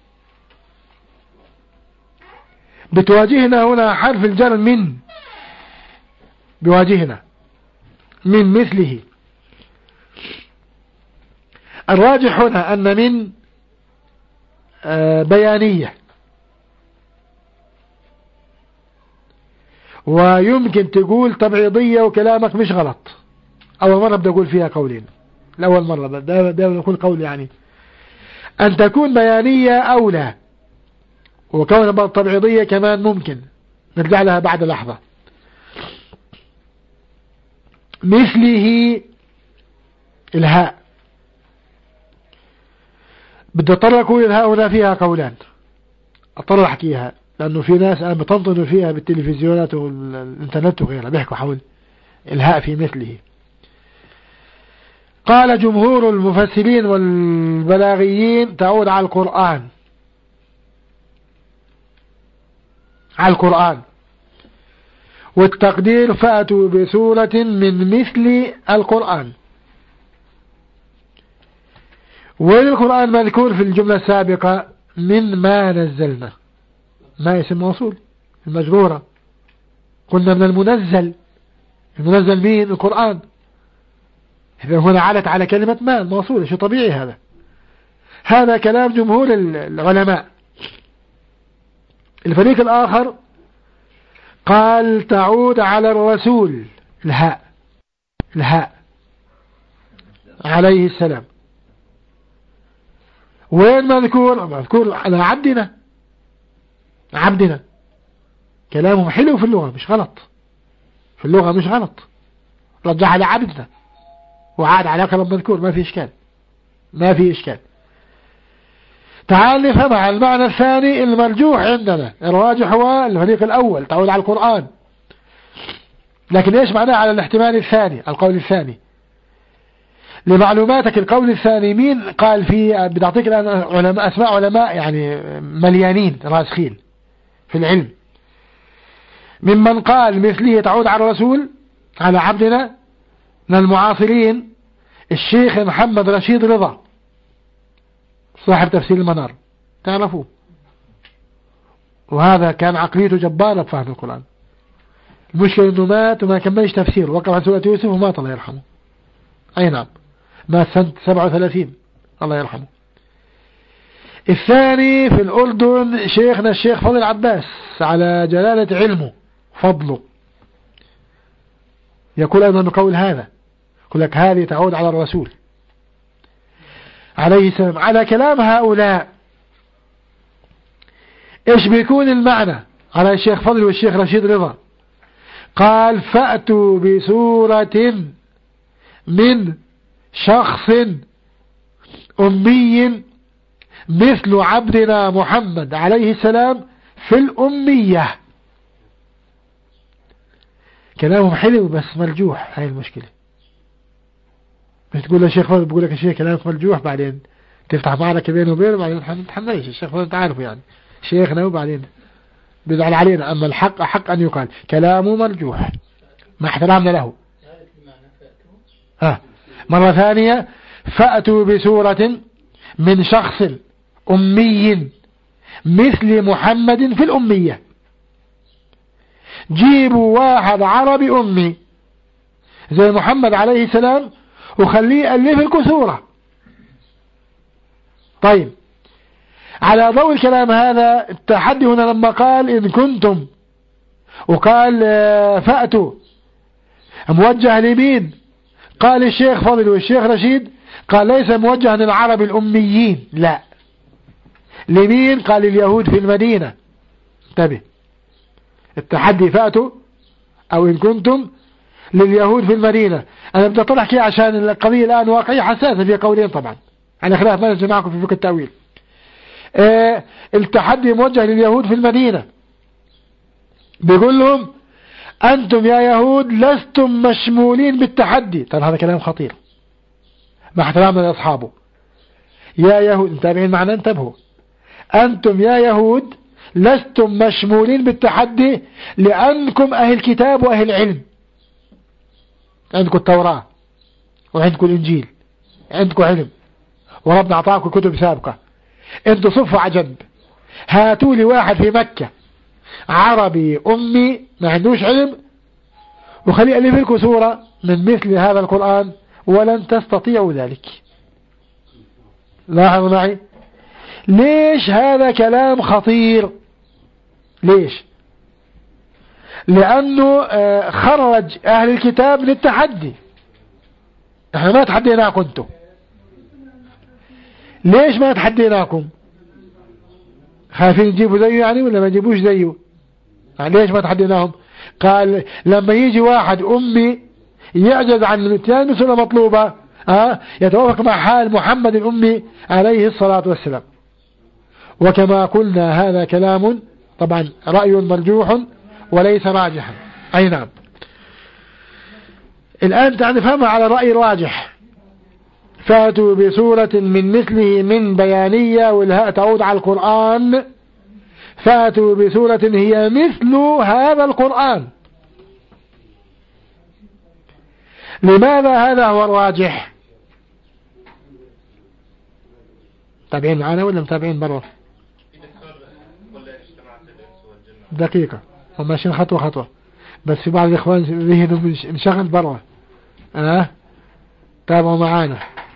بتواجهنا هنا حرف الجر من، بواجهنا من مثله. الراجح هنا أن من بيانية، ويمكن تقول تبعيضية وكلامك مش غلط. أول مرة بدي أقول فيها قولين، الأول مرة دائما يكون قول يعني أن تكون بيانية أولى، وكونها تبعيضية كمان ممكن نرجع لها بعد لحظة. مثله الهاء، بدي اضطر اقول الهاء هنا فيها قولان، اضطر احكيها لانه في ناس الان بتنطنوا فيها بالتلفزيونات والانترنت وغيرها بيحكوا حول الهاء في مثله. قال جمهور المفسرين والبلاغيين تعود على القرآن، على القرآن، والتقدير فأتوا بسورة من مثل القرآن. والقرآن مذكور في الجملة السابقة من ما نزلنا، ما اسم موصول المجرورة، قلنا من المنزل، المنزل مين؟ القرآن. إذا هنا علت على كلمة ما الموصول، شيء طبيعي هذا. هذا كلام جمهور العلماء. الفريق الآخر قال تعود على الرسول، الهاء، الهاء عليه السلام. وين مذكور؟ مذكور على عبدنا، عبدنا. كلامهم حلو في اللغة مش غلط، في اللغة مش غلط، رجع على عبدنا وعاد على كلام مذكور، ما في إشكال، ما في إشكال. تعال نفهم على المعنى الثاني المرجوح عندنا. الراجح هو الفريق الأول تعود على القرآن، لكن إيش معناه على الاحتمال الثاني، القول الثاني؟ لمعلوماتك القول الثاني مين قال فيه؟ بنعطيك الآن علماء، أسماء علماء يعني مليانين راسخين في العلم. ممن قال مثله تعود على الرسول على عبدنا من المعاصرين الشيخ محمد رشيد رضا صاحب تفسير المنار، تعرفوه، وهذا كان عقليته جبارة بفهم القرآن. المشكلة انه مات وما كملش تفسير، وقف عن سورة يوسف ومات الله يرحمه. اي نعم، مات سنة سبعة وثلاثين الله يرحمه. الثاني في الأردن شيخنا الشيخ فضل عباس على جلالة علمه فضله، يقول أيضا قول هذا، يقول لك هذه تعود على الرسول عليه السلام. على كلام هؤلاء ايش بيكون المعنى على الشيخ فضل والشيخ رشيد رضا؟ قال فأتوا بسورة من شخص أمي مثل عبدنا محمد عليه السلام في الأمية. كلامهم حلو بس مرجوح، هاي المشكلة. مش تقول للشيخ فضل بقول لك الشيخ كلامك مرجوح، بعدين تفتح معركة بينه وبينه، بعدين ما تحملش الشيخ فضل تعرفه يعني شيخنا، وبعدين بيزعل علينا. أما الحق حق أن يقال كلامه مرجوح ما احترامنا له. ها مرة ثانية، فأتوا بسورة من شخص أمي مثل محمد في الأمية. جيبوا واحد عربي أمي زي محمد عليه السلام وخليه يألف لكم سورة. طيب على ضوء الكلام هذا التحدي هنا لما قال إن كنتم، وقال فأتوا موجه لمين؟ قال الشيخ فضل والشيخ رشيد قال ليس موجه للعرب الأميين، لا، لمين؟ قال اليهود في المدينة. انتبه، التحدي فأتوا أو إن كنتم لليهود في المدينة. أنا بدي أطلع كي عشان القضية الآن واقعية حساسة في قولين طبعا على خلاف ما نجي معكم في فقه التأويل. اه التحدي موجه لليهود في المدينة، بيقول لهم أنتم يا يهود لستم مشمولين بالتحدي. طبعا هذا كلام خطير مع احترامنا لأصحابه. يا يهود، متابعين معنا؟ انتبهوا، أنتم يا يهود لستم مشمولين بالتحدي لأنكم أهل كتاب وأهل علم، عندكم التوراة وعندكم الإنجيل، عندكم علم وربنا أعطاكم كتب سابقة. انتوا صفوا عجب، هاتوا لي واحد في مكة عربي أمي ما عندوش علم وخليه ألف لكم سورة من مثل هذا القرآن، ولن تستطيعوا ذلك. لاحظوا معي ليش هذا كلام خطير؟ ليش؟ لأنه خرج أهل الكتاب للتحدي. احنا ما تحديناكم انتم، ليش ما تحديناكم؟ خايفين يجيبوا زيه يعني ولا ما يجيبوش زيه؟ يعني ليش ما تحديناهم؟ قال لما يجي واحد أمي يعجز عن الاتيان بسورة مطلوبة اه يتوافق مع حال محمد الأمي عليه الصلاة والسلام. وكما قلنا هذا كلام طبعا رأي مرجوح وليس راجحا. أي نعم. الآن تفهمها على رأي راجح. فاتوا بسورة من مثله من بيانية، والهاء تعود على القرآن. فاتوا بسورة هي مثل هذا القرآن. لماذا هذا هو الراجح؟ متابعين معنا ولا متابعين برا؟ دقيقة، هم ماشيين خطوة خطوة، بس في بعض الإخوان ذهنهم انشغل برا. أه؟ تابعوا معانا.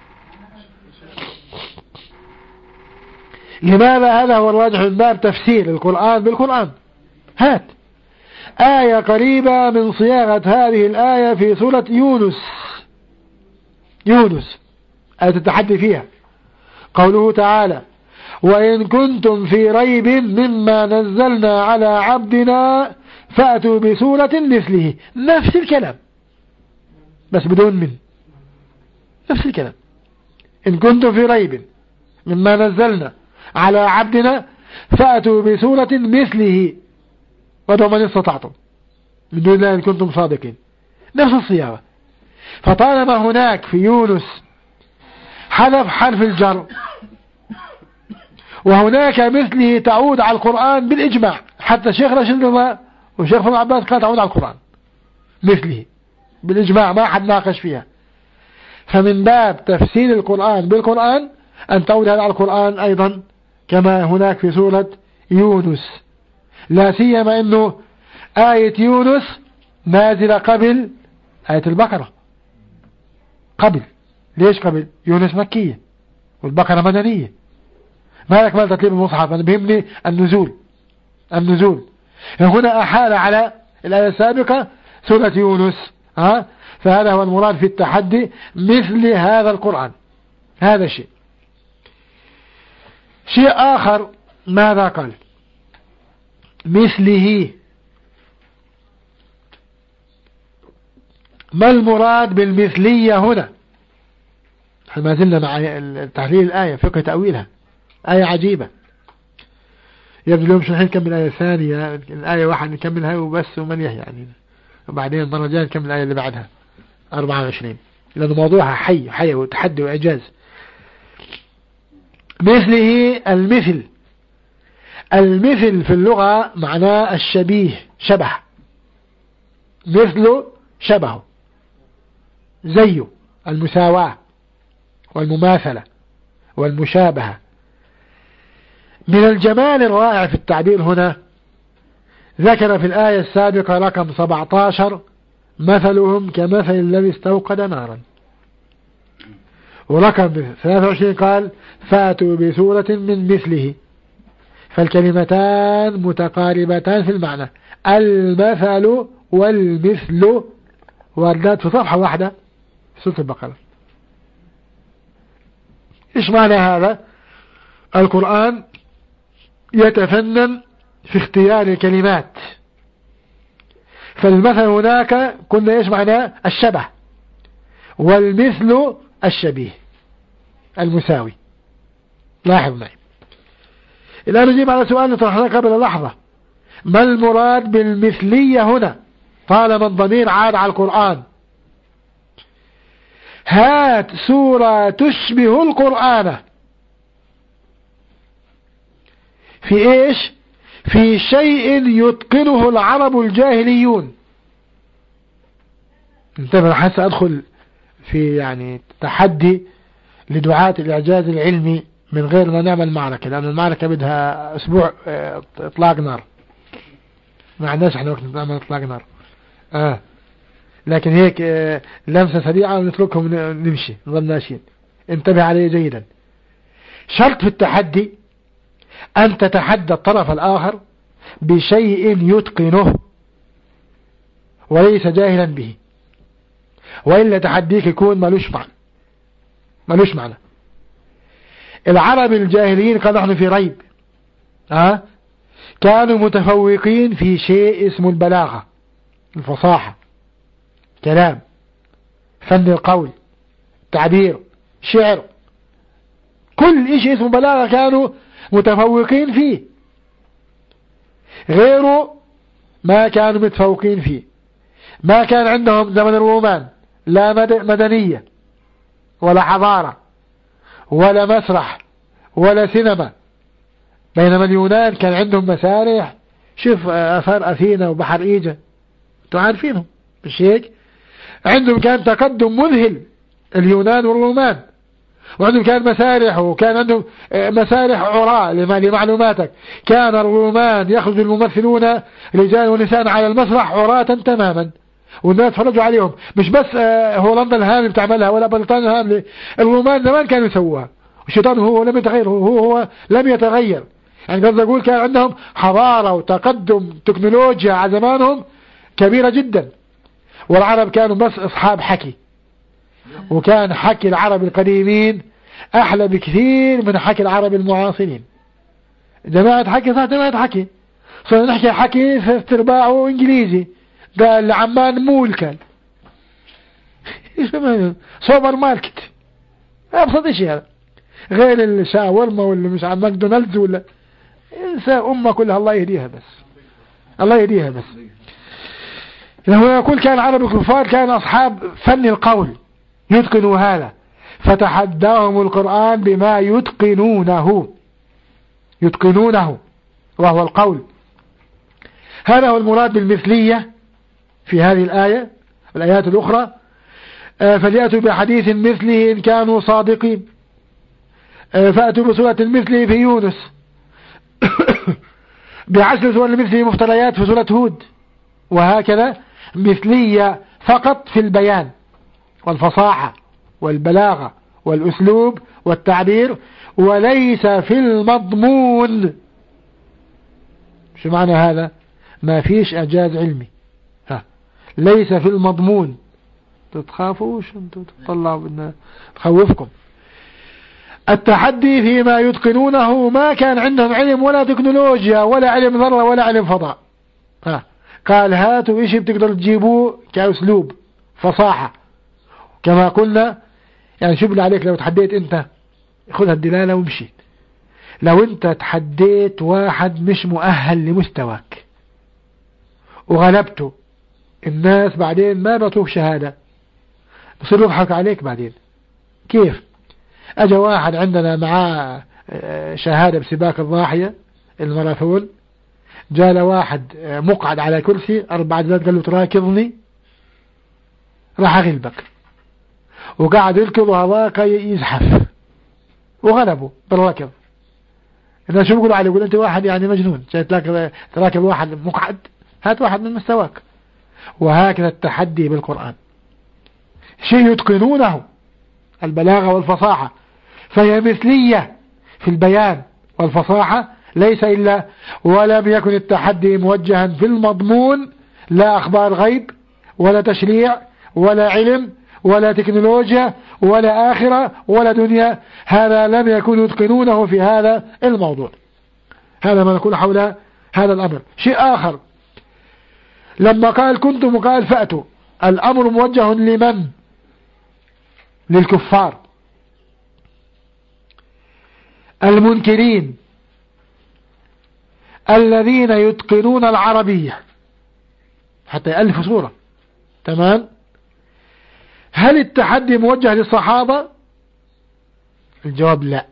لماذا هذا هو الراجح من باب تفسير القرآن بالقرآن؟ هات آية قريبة من صياغة هذه الآية في سورة يونس. يونس آية التحدي فيها قوله تعالى وإن كنتم في ريب مما نزلنا على عبدنا فأتوا بسورة مثله، نفس الكلام بس بدون من، نفس الكلام. إن كنتم في ريب مما نزلنا على عبدنا فأتوا بسورة مثله ودعوا من استطعتم من دون الله إن كنتم صادقين، نفس الصياغة. فطالما هناك في يونس حذف حرف الجر وهناك مثله تعود على القرآن بالإجماع، حتى شيخ رشيد الله وشيخ ابن عباس قال تعود على القرآن مثله بالإجماع، ما حد ناقش فيها. فمن باب تفسير القرآن بالقرآن أن تعود على القرآن أيضا كما هناك في سورة يونس، لا سيما أنه آية يونس نازلة قبل آية البقرة. قبل ليش قبل؟ يونس مكية والبقرة مدنية. مالك مال ترتيب المصحف؟ أنا بيهمني النزول النزول هنا أحال على الآية السابقة سورة يونس، ها؟ فهذا هو المراد في التحدي مثل هذا القرآن. هذا شيء. شيء آخر ماذا قال؟ مثله. ما المراد بالمثلية هنا؟ ما زلنا مع تحليل الآية، فقه تأويلها، آية عجيبة. يبدو لهم شو الحين نكمل الآية الثانية، الآية واحد نكملها وبس ومن يحيى يعني، وبعدين المرة الجاية نكمل الآية اللي بعدها أربعة وعشرين، لأنه موضوعها حي حي وتحدي وإعجاز. مثله المثل. المثل في اللغة معناه الشبيه، شبه، مثله شبهه، زيه، المساواة والمماثلة والمشابهة. من الجمال الرائع في التعبير هنا ذكر في الآية السابقة رقم سبعة عشر مثلهم كمثل الذي استوقد نارا، ورقم ثلاثة وعشرين قال فأتوا بسورة من مثله. فالكلمتان متقاربتان في المعنى، المثل والمثل واردات في صفحة واحدة في سورة البقرة. إيش معنى هذا؟ القرآن يتفنن في اختيار الكلمات. فالمثل هناك كنا إيش معناه؟ الشبه، والمثل الشبيه المساوي. لاحظ معي الآن نجيب على سؤال طرحناه قبل لحظة، ما المراد بالمثلية هنا طالما الضمير عاد على القرآن؟ هات سورة تشبه القرآن في ايش؟ في شيء يتقنه العرب الجاهليون. انتبه، انا حاسس ادخل في يعني تحدي لدعاة الاعجاز العلمي من غير ما نعمل معركة، لان المعركة بدها اسبوع اطلاق نار، ما عندناش احنا وقت نعمل اطلاق نار. اه لكن هيك اه لمسة سريعة ونتركهم نمشي نظل ماشيين. انتبه عليه جيدا. شرط في التحدي أن تتحدى الطرف الآخر بشيء يتقنه وليس جاهلا به، وإلا تحديك يكون ملوش معنى ملوش معنى. العرب الجاهليين قالوا نحن في ريب، أه؟ كانوا متفوقين في شيء اسمه البلاغة، الفصاحة، كلام، فن القول، تعبير، شعر، كل شيء اسمه بلاغة كانوا متفوقين فيه. غيره ما كانوا متفوقين فيه. ما كان عندهم زمن الرومان لا مدنية ولا حضارة ولا مسرح ولا سينما، بينما اليونان كان عندهم مسارح. شوف أثار أثينا وبحر إيجا، انتوا عارفينهم مش هيك؟ عندهم كان تقدم مذهل اليونان والرومان، وعندهم كان مسارح، وكان عندهم مسارح عراء. لمعلوماتك كان الرومان يخرج الممثلون رجال ونساء على المسرح عراة تماما، والناس فرجوا عليهم. مش بس هولندا الهامل بتعملها ولا بريطانيا الهاملة، الرومان زمان كانوا يسووها، والشيطان هو لم يتغير، هو هو لم يتغير. يعني قصدي أقول كان عندهم حضارة وتقدم تكنولوجيا على زمانهم كبيرة جدا. والعرب كانوا بس أصحاب حكي، وكان حكي العرب القديمين أحلى بكثير من حكي العرب المعاصرين. جماعة حكي صح جماعة حكي صرنا نحكي حكي في ارباعه انجليزي. قال عمان مول كان سوبر ماركت ابسط اشي هذا، غير الشاورما ولا مش عن ماكدونالدز ولا انسى امه كلها الله يهديها بس الله يهديها بس. هو يقول كان العرب الكفار كان اصحاب فن القول يتقنوا هذا، فتحداهم القرآن بما يتقنونه يتقنونه وهو القول. هذا هو المراد بالمثلية في هذه الآية والآيات الأخرى. فليأتوا بحديث مثله إن كانوا صادقين، فأتوا بسورة المثل في يونس، بعشر سور المثل مفتريات في سورة هود، وهكذا مثلية فقط في البيان والفصاحة والبلاغة والأسلوب والتعبير، وليس في المضمون. شو معنى هذا؟ ما فيش إعجاز علمي، ها. ليس في المضمون. تتخافوش انتوا تطلعوا بدنا تخوفكم. التحدي فيما يتقنونه، ما كان عندهم علم ولا تكنولوجيا ولا علم ذرة ولا علم فضاء، ها. قال هاتوا اشي بتقدروا تجيبوه كأسلوب فصاحة كما قلنا. يعني شو بالله عليك لو تحديت انت، خذها الدلالة ومشيت، لو انت تحديت واحد مش مؤهل لمستواك وغلبته، الناس بعدين ما بطوك شهادة، بصير يضحك عليك بعدين. كيف؟ اجا واحد عندنا معاه شهادة بسباق الضاحية الماراثون، جاء له واحد مقعد على كرسي اربع جلسات قال له تراكضني، راح اغلبك، وقاعد يركض وهذاك يزحف وغلبه بالركض. الناس شو بيقولوا عليه؟ يقول انت واحد يعني مجنون، تراكض واحد مقعد، هات واحد من مستواك. وهكذا التحدي بالقرآن، شيء يتقنونه البلاغة والفصاحة، فهي مثلية في البيان والفصاحة ليس إلا، ولم يكن التحدي موجها في المضمون، لا أخبار غيب ولا تشريع ولا علم ولا تكنولوجيا ولا آخرة ولا دنيا، هذا لم يكن يتقنونه في هذا الموضوع. هذا ما نقول حول هذا الأمر. شيء آخر، لما قال كنتم وقال فأتوا، الأمر موجه لمن؟ للكفار المنكرين الذين يتقنون العربية حتى يألفوا صورة. تمام. هل التحدي موجه للصحابة؟ الجواب لا.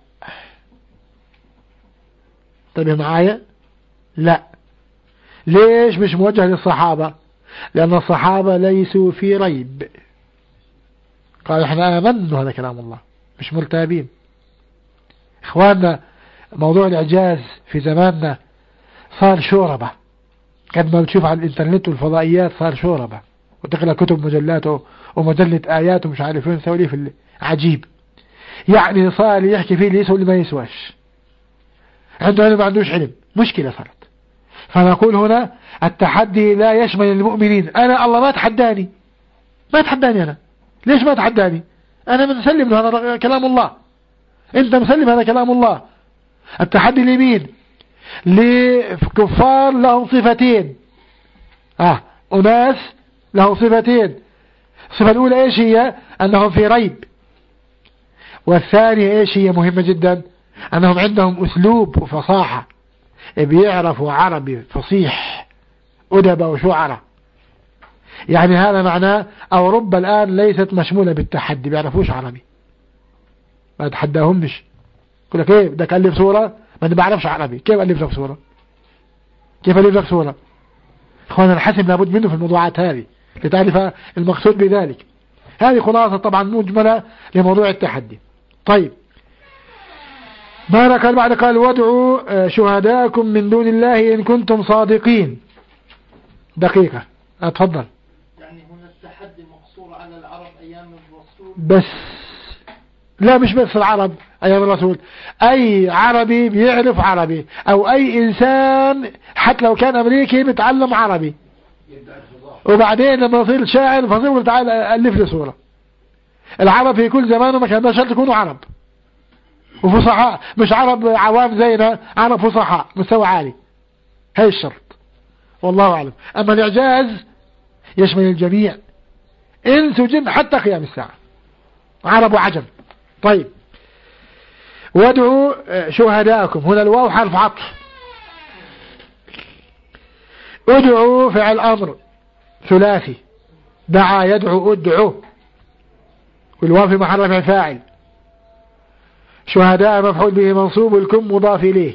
انتبه معايا، لا. ليش مش موجه للصحابة؟ لأن الصحابة ليسوا في ريب، قال احنا آمنا هذا كلام الله، مش مرتابين. اخواننا موضوع الإعجاز في زماننا صار شوربة، قد ما بتشوف على الانترنت والفضائيات صار شوربة، وتقرأ كتب مجلاته ومجلة آيات ومش عارف وين سوي في عجيب. يعني صار يحكي فيه اللي يسوي اللي ما يسواش، عنده علم ما عندوش علم، مشكلة صارت. فنقول هنا التحدي لا يشمل المؤمنين. أنا الله ما تحداني، ما تحداني أنا، ليش ما تحداني؟ أنا مسلم هذا كلام الله، أنت مسلم هذا كلام الله. التحدي لمين؟ لكفار لهم صفتين، آه أناس لهم صفتين. الصفة الأولى إيش هي؟ أنهم في ريب، والثانية إيش هي مهمة جدا؟ أنهم عندهم أسلوب وفصاحة، بيعرفوا عربي فصيح أدب وشعراء. يعني هذا معناه أوروبا الآن ليست مشمولة بالتحدي، بيعرفوش عربي، ما تحداهمش. يقول لك ايه بدك ألف صورة، ما أنا بعرفش عربي، كيف ألف لك صورة؟ كيف ألف لك صورة؟ اخوانا الحسم لابد منه في الموضوعات هذه لتعرف المقصود بذلك. هذه خلاصة طبعا مجملة لموضوع التحدي. طيب ماذا قال بعد؟ قال وادعوا شهداءكم من دون الله إن كنتم صادقين. دقيقة اتفضل. يعني هنا التحدي مقصور على العرب أيام الرسول بس؟ لا مش بس العرب أيام الرسول، أي عربي بيعرف عربي، أو أي إنسان حتى لو كان أمريكي بيتعلم عربي، وبعدين لما يصير شاعر فصير تعال ألف لي صورة. العرب في كل زمان ما كان شرط يكونوا عرب، وفصحاء، مش عرب عوام زينا، عرب فصحاء مستوى عالي. هاي الشرط والله أعلم. أما الإعجاز يشمل الجميع، إنس وجن حتى قيام الساعة، عرب وعجم. طيب، وادعوا شهداءكم، هنا الواو حرف عطف. ادعوا فعل أمر ثلاثي، دعا يدعو ادعو، والواو في محل رفع فاعل. شهداء مفعول به منصوب، والكم مضاف إليه.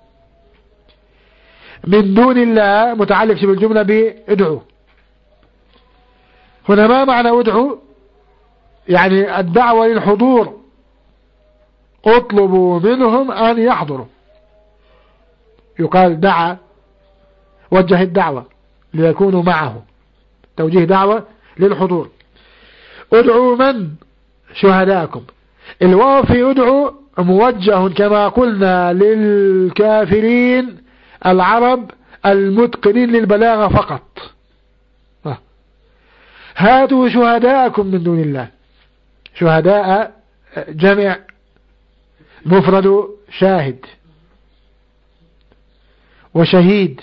من دون الله متعلق بالجملة بادعوا. هنا ما معنى ادعوا؟ يعني الدعوة للحضور، اطلبوا منهم أن يحضروا. يقال دعا، وجه الدعوة ليكونوا معه، توجيه دعوة للحضور. ادعوا من؟ شهداءكم. الواو في ادعوا موجه كما قلنا للكافرين العرب المتقنين للبلاغة فقط. هاتوا شهداءكم من دون الله. شهداء جمع مفرد شاهد، وشهيد.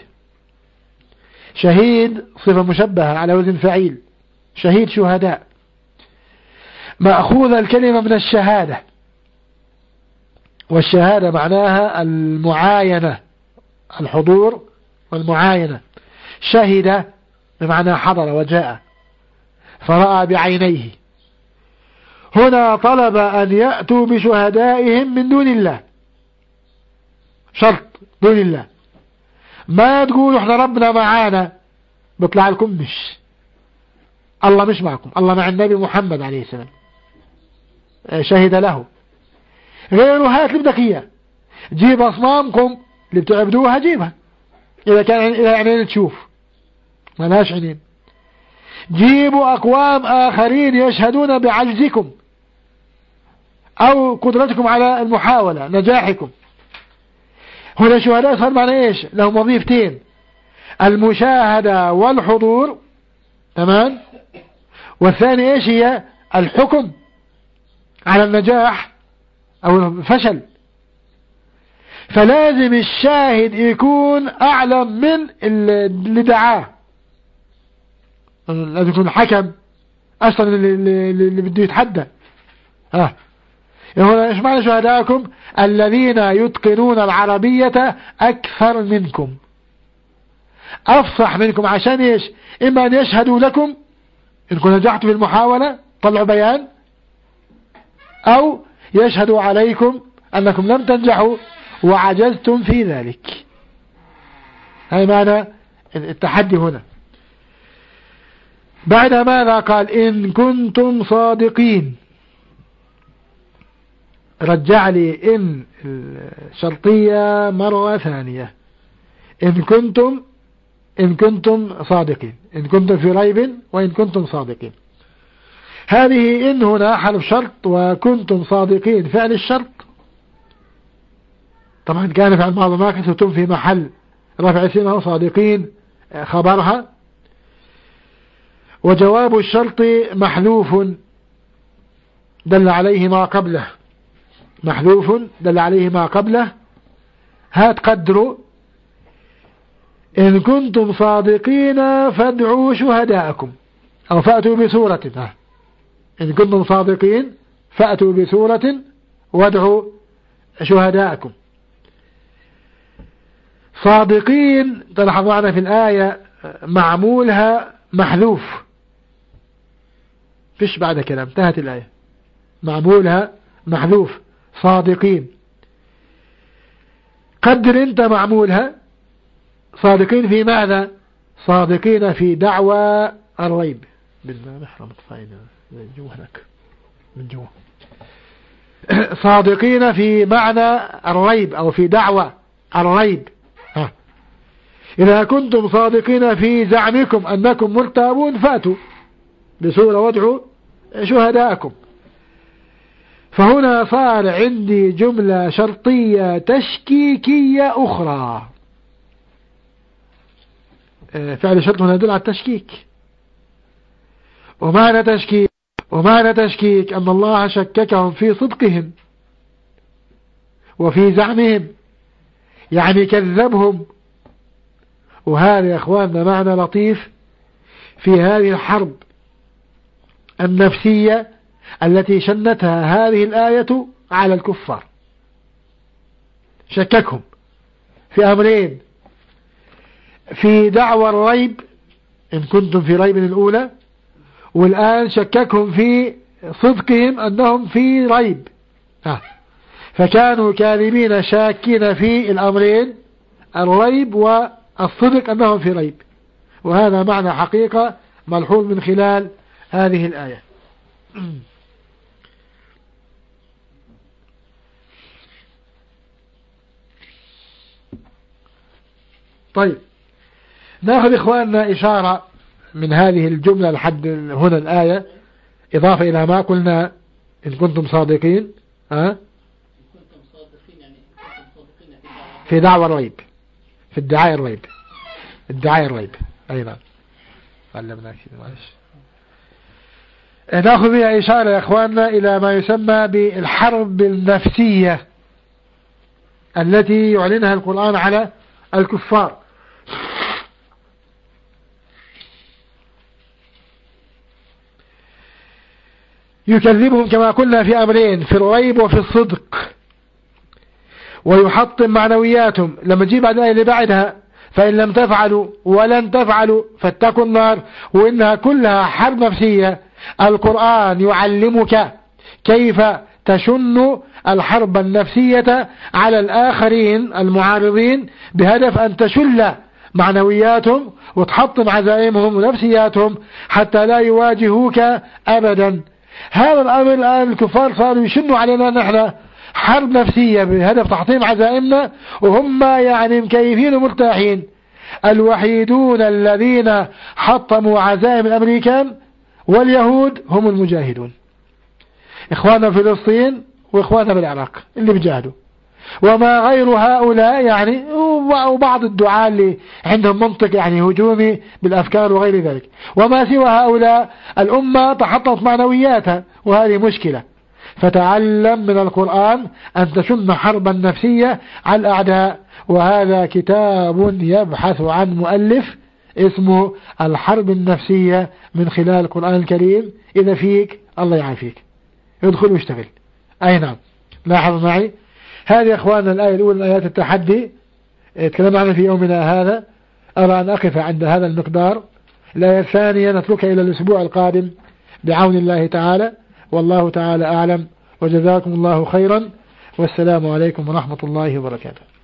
شهيد صفة مشبهة على وزن فعيل، شهيد شهداء. مأخوذ الكلمة من الشهادة، والشهادة معناها المعاينة، الحضور والمعاينة. شهد بمعنى حضر وجاء، فرأى بعينيه. هنا طلب أن يأتوا بشهدائهم من دون الله، شرط دون الله. ما تقولوا احنا ربنا معانا، بيطلع لكم مش الله مش معكم، الله مع النبي محمد عليه السلام شهد له. غيره هات اللي بدك اياه، جيب اصنامكم اللي بتعبدوها جيبها اذا كان الى عينين تشوف، ما لهاش عينين. جيبوا اقوام اخرين يشهدون بعجزكم او قدرتكم على المحاولة، نجاحكم. هنا شهداء صار معنى ايش؟ لهم وظيفتين، المشاهدة والحضور، تمام. والثاني ايش هي؟ الحكم على النجاح او الفشل. فلازم الشاهد يكون اعلم من اللي دعاه، لازم يكون الحكم اصلا اللي, اللي بده يتحدى. ها هنا ايش معنى شهداءكم؟ الذين يتقنون العربية اكثر منكم، افصح منكم. عشان ايش؟ اما ان يشهدوا لكم انكم نجحتوا في المحاولة طلعوا بيان، او يشهدوا عليكم انكم لم تنجحوا وعجزتم في ذلك. هاي معنى التحدي هنا. بعد ماذا قال؟ إن كنتم صادقين. رجع لي إن الشرطية مرة ثانية. إن كنتم إن كنتم صادقين، إن كنتم في ريب وإن كنتم صادقين. هذه إن هنا حرف شرط، وكنتم صادقين فعل الشرط. طبعا كان فعل ماضي ناقص وتم في محل رفع اسمها، صادقين خبرها. وجواب الشرط محذوف دل عليه ما قبله، محذوف دل عليه ما قبله. هات قدروا إن كنتم صادقين فادعوا شهداءكم، أو فأتوا بسورة. إن كنتم صادقين فأتوا بسورة وادعوا شهداءكم. صادقين تلاحظ معنا في الآية معمولها محذوف، فيش بعد كلام، انتهت الآية. معمولها محذوف صادقين. قدر انت معمولها صادقين في ماذا؟ صادقين في دعوى الريب. بالله نحن مطفئين من جوا هناك من جوا. صادقين في معنى الريب او في دعوى الريب. ها. إذا كنتم صادقين في زعمكم أنكم مرتابون فاتوا بسورة وادعوا شهداءكم. فهنا صار عندي جملة شرطية تشكيكية أخرى. فعل الشرط هنا يدل على التشكيك. ومعنى تشكيك ومعنى تشكيك أن الله شككهم في صدقهم. وفي زعمهم، يعني كذبهم. وهذا يا أخواننا معنى لطيف في هذه الحرب النفسية التي شنتها هذه الآية على الكفار. شككهم في أمرين: في دعوى الريب إن كنتم في ريب الأولى، والآن شككهم في صدقهم أنهم في ريب. فكانوا كاذبين شاكين في الأمرين، الريب والصدق أنهم في ريب. وهذا معنى حقيقة ملحوظ من خلال هذه الآية. طيب، ناخذ إخواننا إشارة من هذه الجملة لحد هنا الآية، إضافة إلى ما قلنا إن كنتم صادقين ها في دعوى الريب، في ادعاء الريب، ادعاء الريب. أيضا علمنا كده معلش. ناخذ بها إشارة يا إخواننا إلى ما يسمى بالحرب النفسية التي يعلنها القرآن على الكفار. يكذبهم كما قلنا في أمرين: في الريب وفي الصدق، ويحطم معنوياتهم. لما تجيب بعد الآية اللي بعدها: فإن لم تفعلوا ولن تفعلوا فاتقوا النار، وإنها كلها حرب نفسية. القرآن يعلمك كيف تشن الحرب النفسية على الآخرين المعارضين بهدف أن تشل معنوياتهم وتحطم عزائمهم ونفسياتهم حتى لا يواجهوك أبدا. هذا الأمر الآن الكفار صاروا يشنوا علينا نحن حرب نفسية بهدف تحطيم عزائمنا، وهم يعني مكيفين ومرتاحين. الوحيدون الذين حطموا عزائم الأمريكان واليهود هم المجاهدون، إخواننا في فلسطين وإخواننا بالعراق اللي بيجاهدوا، وما غير هؤلاء يعني وبعض الدعاة اللي عندهم منطق يعني هجومي بالأفكار وغير ذلك. وما سوى هؤلاء الأمة تحطمت معنوياتها، وهذه مشكلة. فتعلم من القرآن أن تشن حربا نفسية على الأعداء. وهذا كتاب يبحث عن مؤلف اسمه الحرب النفسية من خلال القرآن الكريم. إذا فيك الله يعافيك، ادخل واشتغل. أي نعم، لاحظ معي هذه يا أخواننا الآية الأولى من آيات التحدي تكلمنا عنها في يومنا هذا. أرى أن أقف عند هذا المقدار. الآية الثانية نتركها إلى الأسبوع القادم بعون الله تعالى، والله تعالى أعلم، وجزاكم الله خيرا، والسلام عليكم ورحمة الله وبركاته.